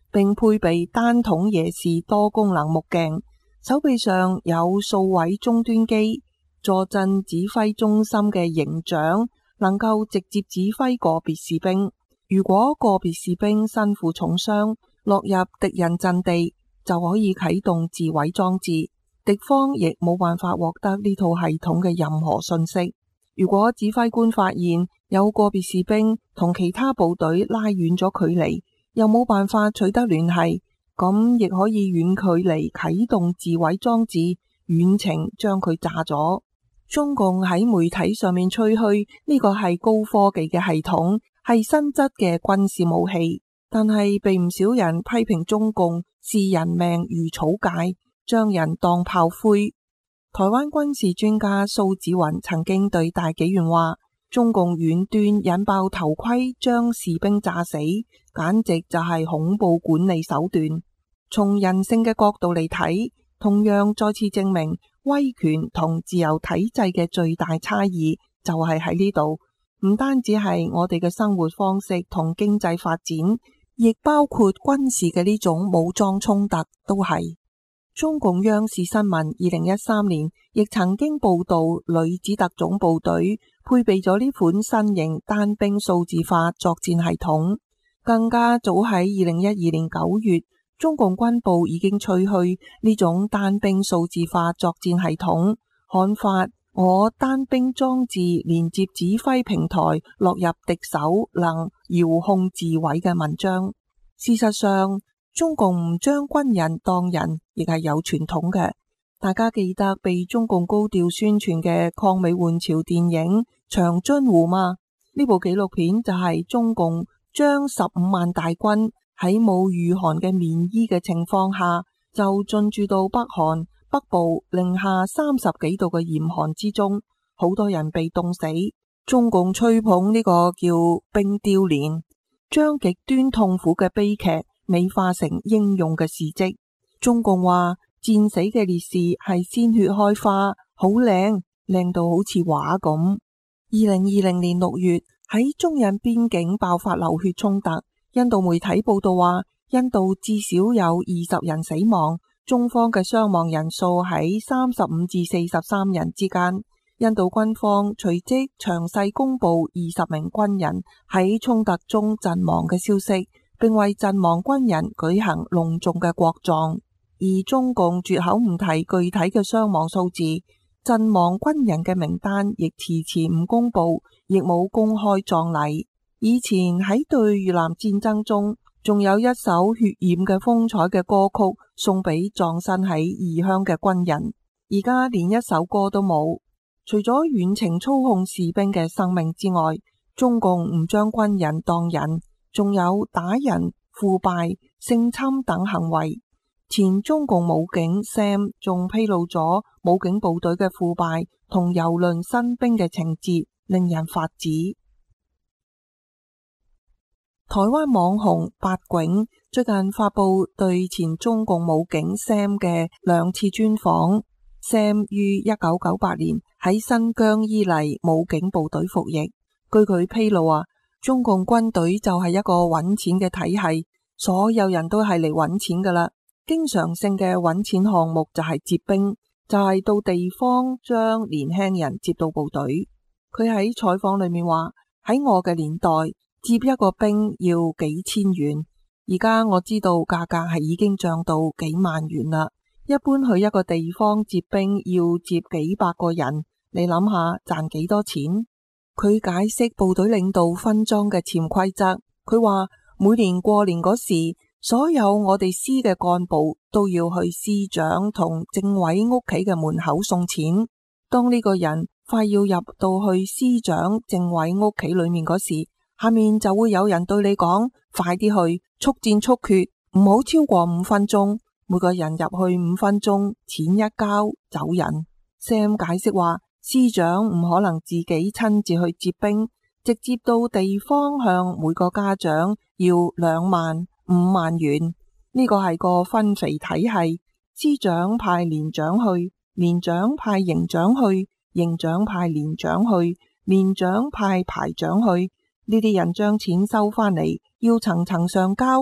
並配備單筒夜視多功能目鏡，手臂上有數位終端機，坐鎮指揮中心嘅營長能夠直接指揮個別士兵。如果個別士兵身負重傷，落入敵人陣地，就可以啟動自毀裝置，敵方亦冇辦法獲得呢套系統嘅任何信息。如果指揮官發現有個別士兵同其他部隊拉遠咗距離，又冇辦法取得聯繫，咁亦可以遠距離啟動自毀裝置，遠程將佢炸咗。中共喺媒體上面吹噓呢個係高科技嘅系統，係新質嘅軍事武器，但係被唔少人批評中共視人命如草芥，將人當炮灰。台灣軍事專家蘇紫雲曾經對大紀元話，中共遠端引爆頭盔將士兵炸死，簡直就係恐怖管理手段。從人性嘅角度嚟睇，同樣再次證明威權同自由體制嘅最大差異就係喺呢度，唔單止係我哋嘅生活方式同經濟發展，亦包括軍事嘅呢種武裝衝突都係。中共央視新聞二零一三年亦曾經報道，女子特種部隊配備咗呢款新型單兵數字化作戰系統。更加早喺二零一二年九月，中共軍部已經吹噓呢種單兵數字化作戰系統，刊發我單兵裝置連接指揮平台落入敵手能遙控自毀嘅文章。事實上，中共唔將軍人當人，亦係有傳統嘅。大家記得被中共高調宣傳嘅抗美援朝電影《長津湖》嗎？呢部紀錄片就係中共將十五萬大軍喺冇御寒嘅棉衣嘅情況下，就進駐到北韓北部零下三十幾度嘅嚴寒之中，好多人被凍死。中共吹捧呢個叫冰雕連，將極端痛苦嘅悲劇美化成英勇嘅事蹟。中共話戰死嘅烈士係鮮血開花，好靚，靚到好似畫咁。二零二零年六月喺中印邊境爆發流血衝突，印度媒體報道話印度至少有二十人死亡，中方嘅傷亡人數喺三十五至四十三人之間。印度軍方隨即詳細公布二十名軍人喺衝突中陣亡嘅消息，並為陣亡軍人舉行隆重嘅國葬。而中共絕口唔提具體嘅傷亡數字，陣亡軍人嘅名單亦遲遲唔公布，亦冇公開葬禮。以前喺對越南戰爭中，仲有一首血染嘅風采嘅歌曲送俾葬身喺異鄉嘅軍人，而家連一首歌都冇。除咗遠程操控士兵嘅生命之外，中共唔將軍人當人，仲有打人、腐敗、性侵等行為。前中共武警 Sam 仲披露咗武警部隊嘅腐敗同蹂躪新兵嘅情節，令人髮指。台灣網紅八囧最近發佈對前中共武警 Sam 嘅兩次專訪。Sam 於一九九八年喺新疆伊犁武警部隊服役。據佢披露啊，中共軍隊就係一個揾錢嘅體系，所有人都係嚟揾錢噶啦。經常性嘅揾錢項目就係接兵，就係、是、到地方將年輕人接到部隊。佢喺採訪裏面話：喺我嘅年代，接一個兵要幾千元，而家我知道價格係已經漲到幾萬元啦。一般去一個地方接兵要接幾百個人，你諗下賺幾多錢？佢解釋部隊領導分贓嘅潛規則。佢話每年過年嗰時，所有我哋司嘅幹部都要去司長同政委屋企嘅門口送錢。當呢個人快要入到去司長政委屋企裏面嗰時，下面就會有人對你講：快啲去，速戰速決，唔好超過五分鐘。每個人入去五分鐘，錢一交走人。Sam 解釋話，司長唔可能自己親自去接兵，直接到地方向每個家長要兩萬、五萬元。呢個係個分肥體系，司長派連長去，連長派營長去，營長派連長去，連長派排長去。呢啲人將錢收返嚟，要層層上交。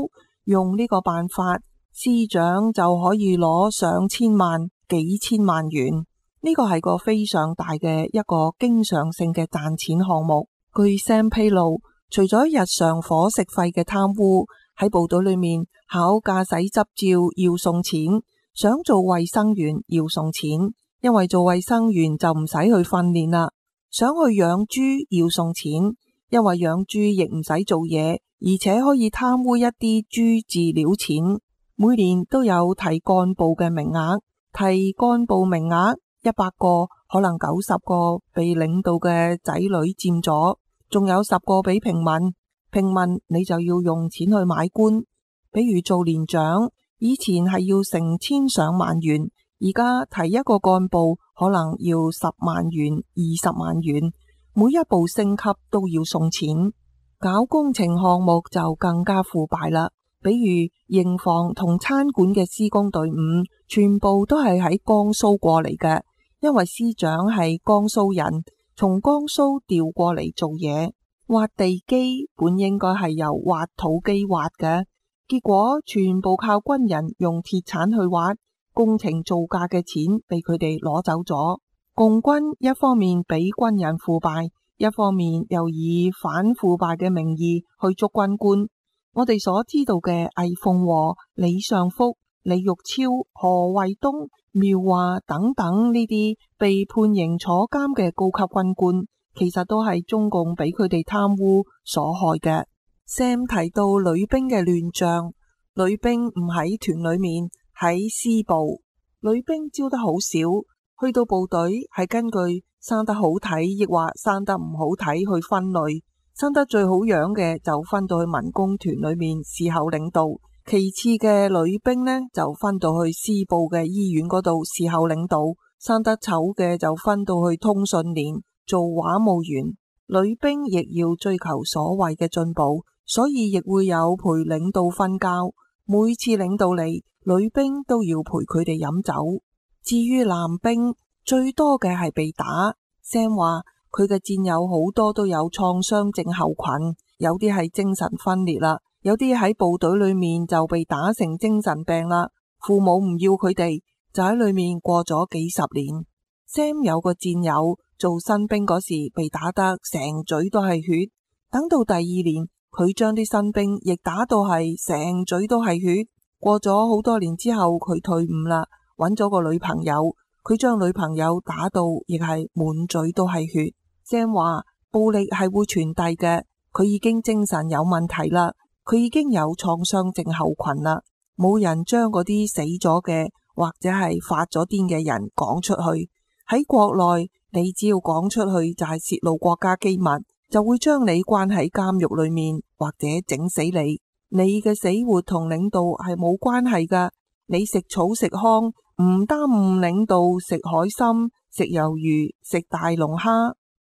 用呢個辦法，司長就可以攞上千萬、幾千萬元。呢個係個非常大嘅一個經常性嘅賺錢項目。據 Sam 披露，除咗日常伙食費嘅貪污，喺部隊裏面考駕駛執照要送錢，想做衛生員要送錢，因為做衛生員就唔使去訓練啦。想去養豬要送錢，因為養豬亦唔使做嘢，而且可以貪污一啲豬飼料錢。每年都有提幹部嘅名額，提幹部名額一百個，可能九十個被領導嘅仔女佔咗，仲有十個俾平民。平民你就要用錢去買官，比如做連長，以前係要成千上萬元，而家提一個幹部可能要十萬元、二十萬元，每一步升級都要送錢。搞工程項目就更加腐敗啦，比如營房同餐館嘅施工隊伍，全部都係喺江蘇過嚟嘅，因為司長係江蘇人，從江蘇調過嚟做嘢。挖地基本應該係由挖土機挖嘅，結果全部靠軍人用鐵鏟去挖，工程造價嘅錢被佢哋攞走咗。共軍一方面俾軍人腐敗，一方面又以反腐敗嘅名義去捉軍官。我哋所知道嘅魏鳳和、李尚福、李玉超、何衛東、苗華等等呢啲被判刑坐監嘅高級軍官，其實都係中共俾佢哋貪污所害嘅。Sam 提到女兵嘅亂象，女兵唔喺團裏面，喺師部，女兵招得好少，去到部隊係根據生得好睇，亦或生得唔好睇去分類。生得最好樣嘅就分到去民工團裏面侍候領導，其次嘅女兵呢就分到去師部嘅醫院嗰度侍候領導，生得醜嘅就分到去通訊連做話務員。女兵亦要追求所謂嘅進步，所以亦會有陪領導瞓覺。每次領導嚟，女兵都要陪佢哋飲酒。至於男兵，最多嘅係被打。Sam 話佢嘅戰友好多都有創傷症候群，有啲係精神分裂啦，有啲喺部隊裏面就被打成精神病啦。父母唔要佢哋，就喺裏面過咗幾十年。Sam 有個戰友做新兵嗰時被打得成嘴都係血，等到第二年佢將啲新兵亦打到係成嘴都係血。過咗好多年之後，佢退伍啦，揾咗個女朋友，佢將女朋友打到亦係滿嘴都係血。Sam 話暴力係會傳遞嘅，佢已經精神有問題啦，佢已經有創傷症候群啦。冇人將嗰啲死咗嘅或者係發咗癲嘅人講出去。喺國內，你只要講出去就係洩露國家機密，就會將你關喺監獄裏面或者整死你。你嘅死活同領導係冇關係噶，你食草食糠唔耽誤領導食海參、食魷魚、食大龍蝦。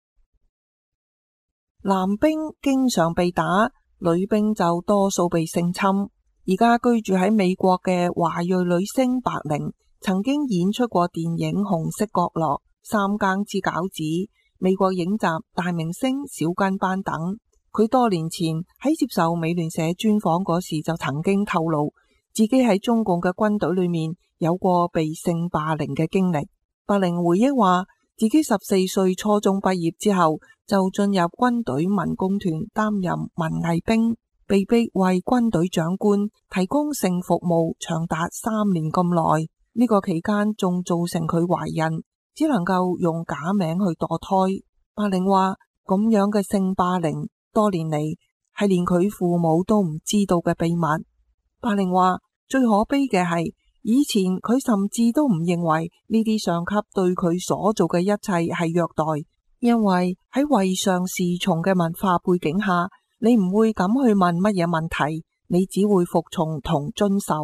男兵經常被打，女兵就多數被性侵。而家居住喺美國嘅華裔女星白靈，曾經演出過電影《紅色角落》、《三更之餃子》、美國影集《大明星小跟班》等。佢多年前喺接受美聯社專訪嗰時，就曾經透露自己喺中共嘅軍隊裏面有過被性霸凌嘅經歷。白靈回憶話，自己十四歲初中畢業之後就進入軍隊民工團擔任文藝兵，被逼為軍隊長官提供性服務長達三年咁耐。呢個期間仲造成佢懷孕，只能夠用假名去墮胎。白靈話咁樣嘅性霸凌多年嚟係連佢父母都唔知道嘅秘密。白靈話最可悲嘅係，以前佢甚至都唔認為呢啲上級對佢所做嘅一切係虐待，因為喺位上侍從嘅文化背景下，你唔會咁去問乜嘢問題，你只會服從同遵守。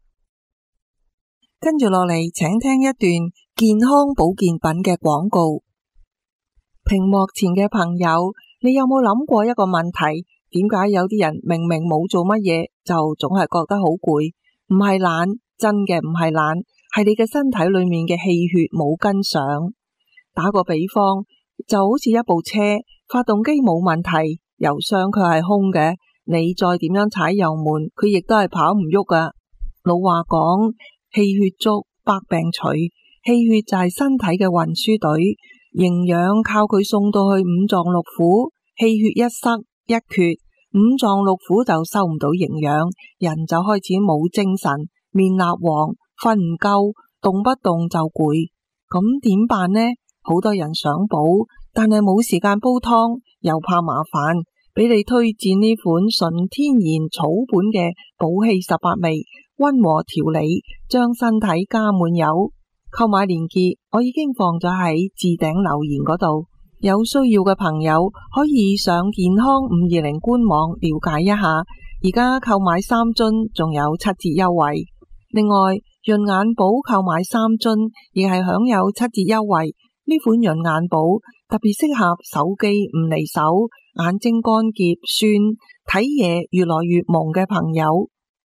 跟住落嚟，請聽一段健康保健品嘅廣告。屏幕前嘅朋友，你有冇諗過一個問題？點解有啲人明明冇做乜嘢，就總係覺得好攰？唔係懶，真嘅唔係懶，係你嘅身體裏面嘅氣血冇跟上。打個比方，就好似一部車，發動機冇問題，油箱卻係空嘅， 你再點樣踩油門，佢亦都係跑唔喐噶。老話講，氣血足，百病除。氣血就係身體嘅運輸隊，營養靠佢送到去五臟六腑。氣血一塞一缺，五臟六腑就收唔到營養，人就開始冇精神，面蠟黃，瞓唔夠，動不動就攰。咁點辦呢？好多人想補，但係冇時間煲湯，又怕麻煩，俾你推薦呢款純天然草本嘅補氣十八味，溫和調理，將身體加滿油。購買鏈接我已經放咗喺置頂留言嗰度，有需要嘅朋友可以上健康五二零官網了解一下。而家購買三樽仲有七折優惠，另外潤眼寶購買三樽亦係享有七折優惠。呢款潤眼寶特別適合手機唔離手、眼睛乾澀、酸、睇嘢越來越蒙嘅朋友。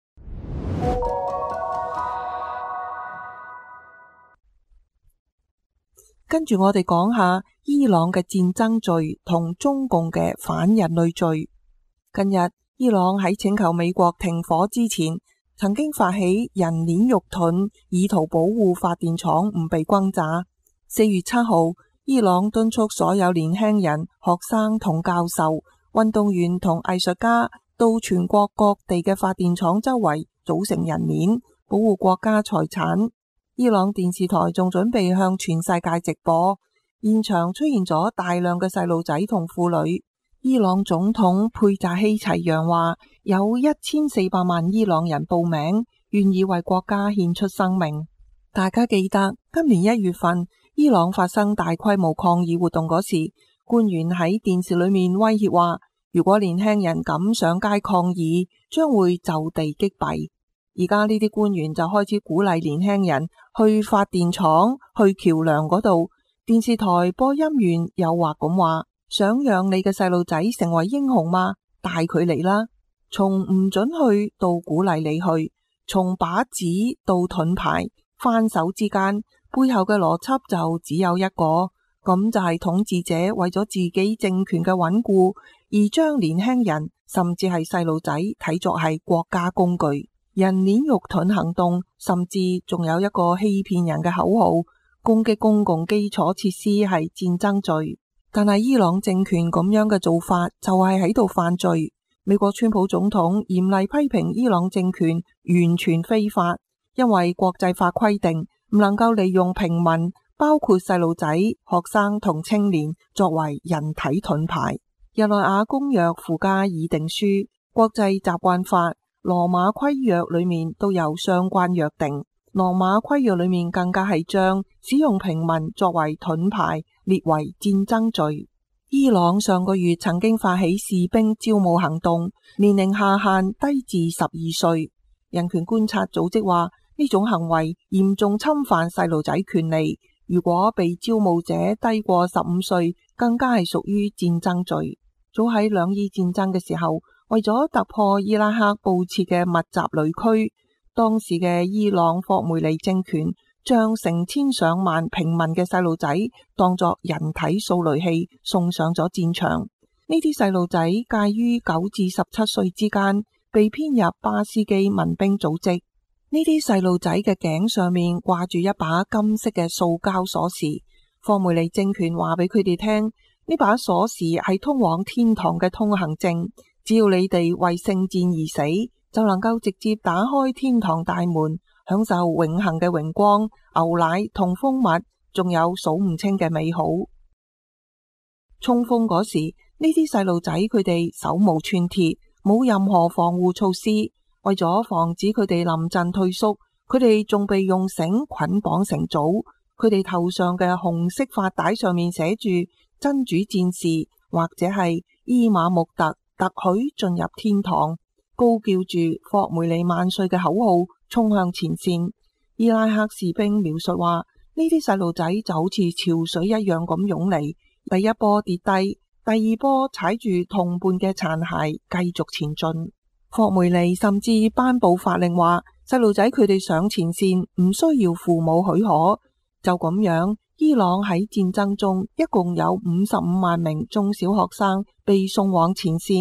跟住我哋講下伊朗嘅戰爭罪同中共嘅反人類罪。近日伊朗喺請求美國停火之前，曾經發起人鏈肉盾，以圖保護發電廠唔被轟炸。四月七號，伊朗敦促所有年輕人、學生同教授、運動員同藝術家到全國各地嘅發電廠周圍組成人鏈，保護國家財產。伊朗電視台仲準備向全世界直播，現場出現咗大量嘅細路仔同婦女。伊朗總統佩扎希齊揚話，有一千四百萬伊朗人報名，願意為國家獻出生命。大家記得今年一月份伊朗發生大規模抗議活動嗰時，官員喺電視裏面威脅話，如果年輕人敢上街抗議，將會就地擊斃。而家呢啲官員就開始鼓勵年輕人去發電廠、去橋梁嗰度。電視台播音員誘惑咁話，想讓你嘅細路仔成為英雄嗎？帶佢嚟啦！從唔准去到鼓勵你去，從靶子到盾牌，翻手之間，背後嘅邏輯就只有一個，咁就係統治者為咗自己政權嘅穩固，而將年輕人甚至係細路仔睇作係國家工具。人鏈肉盾行動甚至仲有一個欺騙人嘅口號，攻擊公共基礎設施係戰爭罪。但係伊朗政權咁樣嘅做法就係喺度犯罪。美國川普總統嚴厲批評伊朗政權完全非法，因為國際法規定唔能夠利用平民，包括細路仔、學生同青年作為人體盾牌。日內瓦公約附加議定書、國際習慣法、羅馬規約裏面都有相關約定。羅馬規約裏面更加係將使用平民作為盾牌列為戰爭罪。伊朗上個月曾經發起士兵招募行動，年齡下限低至十二歲。人權觀察組織話，呢種行為嚴重侵犯細路仔權利，如果被招募者低過十五歲，更加係屬於戰爭罪。早喺兩伊戰爭嘅時候，為咗突破伊拉克布設嘅密集旅區，當時嘅伊朗霍梅尼政權將成千上萬平民嘅細路仔當作人體掃雷器送上咗戰場。呢啲細路仔介於九至十七歲之間，被編入巴斯基民兵組織。呢啲細路仔嘅頸上面掛住一把金色嘅塑膠鎖匙，霍梅尼政權話俾佢哋聽，呢把鎖匙係通往天堂嘅通行證。只要你哋為聖戰而死，就能夠直接打開天堂大門，享受永恆嘅榮光、牛奶同蜂蜜，仲有數唔清嘅美好。衝鋒嗰時，呢啲細路仔佢哋手無寸鐵，冇任何防護措施。為咗防止佢哋臨陣退縮，佢哋仲被用繩捆綁成組。佢哋頭上嘅紅色髮帶上面寫住真主戰士或者係伊瑪目特特許進入天堂，高叫住霍梅尼萬歲嘅口號，衝向前線。伊拉克士兵描述話，呢啲細路仔就好似潮水一樣咁湧嚟，第一波跌低，第二波踩住同伴嘅殘骸繼續前進。霍梅尼甚至頒布法令話，細路仔佢哋上前線唔需要父母許可。就咁樣，伊朗喺戰爭中一共有五十五萬名中小學生被送往前線。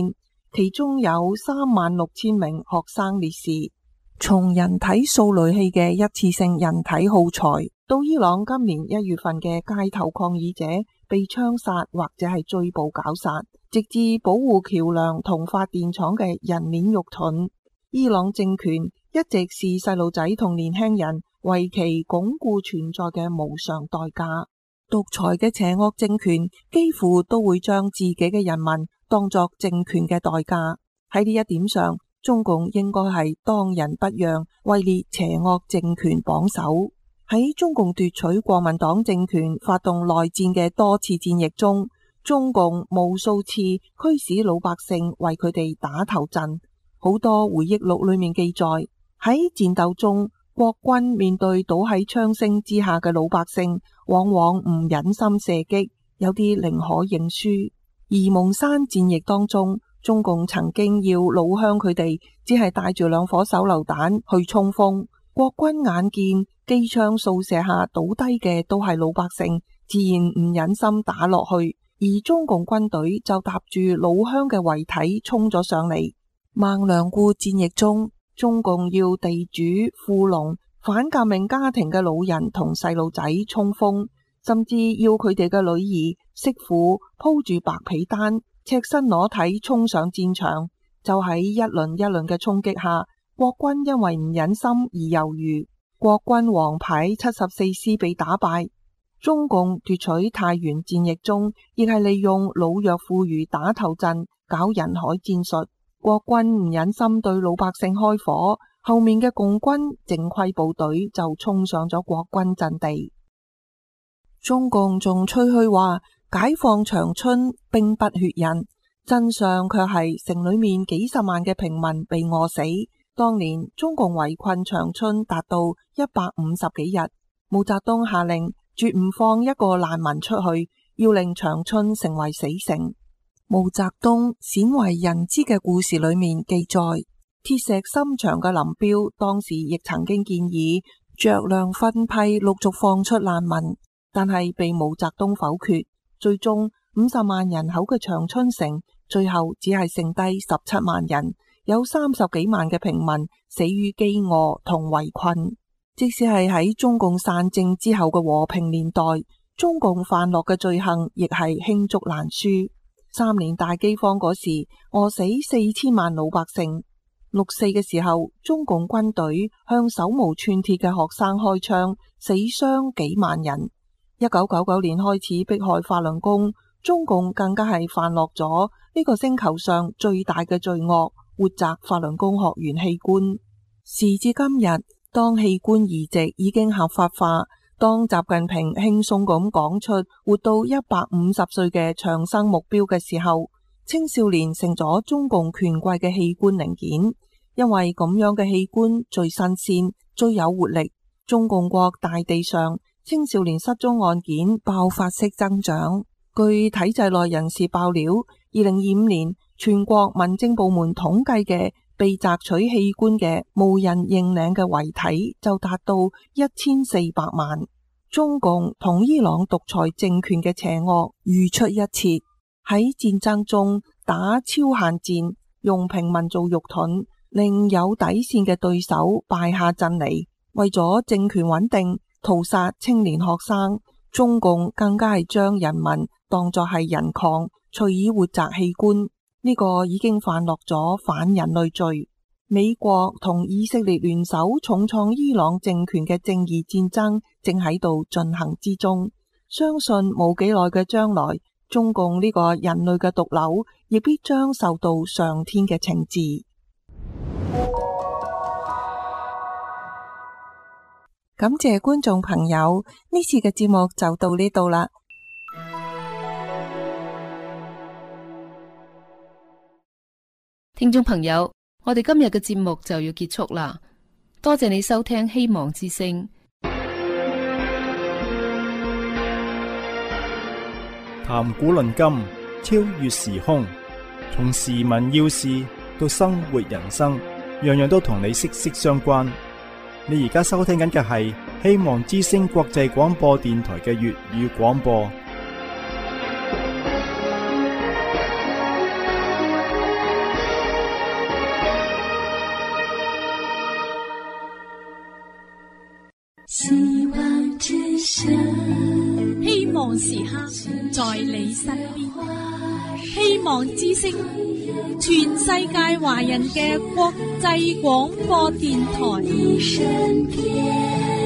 其中有三萬六千名學生烈士。從人體掃雷器嘅一次性人體耗材，到伊朗今年一月份嘅街頭抗議者被槍殺或者係追捕絞殺，直至保護橋梁同發電廠嘅人鏈肉盾，伊朗政權一直視細路仔同年輕人為其鞏固存在嘅無償代價。獨裁嘅邪惡政權幾乎都會將自己嘅人民當作政權嘅代價。喺呢一點上，中共應該係當仁不讓，位列邪惡政權榜首。喺中共奪取國民黨政權、發動內戰嘅多次戰役中，中共無數次驅使老百姓為佢哋打頭陣。好多回憶錄裏面記載，喺戰鬥中，國軍面對倒喺槍聲之下嘅老百姓，往往唔忍心射擊，有啲寧可認輸。而蒙山戰役當中，中共曾經要老鄉佢哋只係帶住兩顆手榴彈去衝鋒，國軍眼見機槍掃射下倒低嘅都係老百姓，自然唔忍心打落去，而中共軍隊就搭住老鄉嘅遺體衝咗上嚟。孟良崮戰役中，中共要地主、富農、反革命家庭嘅老人同細路仔衝鋒，甚至要佢哋嘅女兒、媳婦鋪住白被單，赤身裸體衝上戰場。就喺一輪一輪嘅衝擊下，國軍因為唔忍心而猶豫，國軍王牌七十四師被打敗。中共奪取太原戰役中，亦係利用老弱婦孺打頭陣，搞人海戰術。國軍唔忍心對老百姓開火，後面嘅共軍正規部隊就衝上咗國軍陣地。中共仲吹噓話解放長春兵不血刃，真相卻係城裏面幾十萬嘅平民被餓死。當年中共圍困長春達到一百五十幾日，毛澤東下令絕唔放一個難民出去，要令長春成為死城。毛澤東鮮為人知嘅故事裏面記載，鐵石心腸嘅林彪當時亦曾經建議酌量分批陸續放出難民，但係被毛澤東否決。最終五十萬人口嘅長春城最後只係剩低十七萬人，有三十幾萬嘅平民死於飢餓同圍困。即使係喺中共散政之後嘅和平年代，中共犯落嘅罪行亦係罄竹難書。三年大饑荒嗰時，餓死四千萬老百姓。六四嘅時候，中共軍隊向手無寸鐵嘅學生開槍，死傷幾萬人。一九九九年開始迫害法輪功，中共更加係犯落咗呢個星球上最大嘅罪惡，活摘法輪功學員器官。時至今日，當器官移植已經合法化，當習近平輕鬆咁講出活到一百五十歲嘅長生目標嘅時候，青少年成咗中共權貴嘅器官零件，因為咁樣嘅器官最新鮮、最有活力。中共國大地上青少年失蹤案件爆發式增長。據體制內人士爆料，二零二五年全國民政部門統計嘅被摘取器官嘅無人認領嘅遺體就達到一千四百萬。中共同伊朗獨裁政權嘅邪惡如出一轍，喺戰爭中打超限戰，用平民做肉盾，令有底線嘅對手敗下陣嚟。為咗政權穩定，屠殺青年學生，中共更加係將人民當作係人礦，隨意活摘器官。呢個已經犯落咗反人類罪。美國同以色列聯手重創伊朗政權嘅正義戰爭正喺度進行之中。相信冇幾耐嘅將來，中共呢個人類嘅毒瘤亦必將受到上天嘅懲治。感謝觀眾朋友，呢次嘅節目就到呢度啦。 聽眾朋友，我哋今日嘅節目就要結束啦，多謝你收聽希望之聲。 談古論今，超越時空，從時聞要事到生活人生，樣樣都同你息息相關。你而家收聽緊嘅係希望之聲國際廣播電台嘅粵語廣播。 時刻在你身邊。希望之聲，全世界華人嘅國際廣播電台。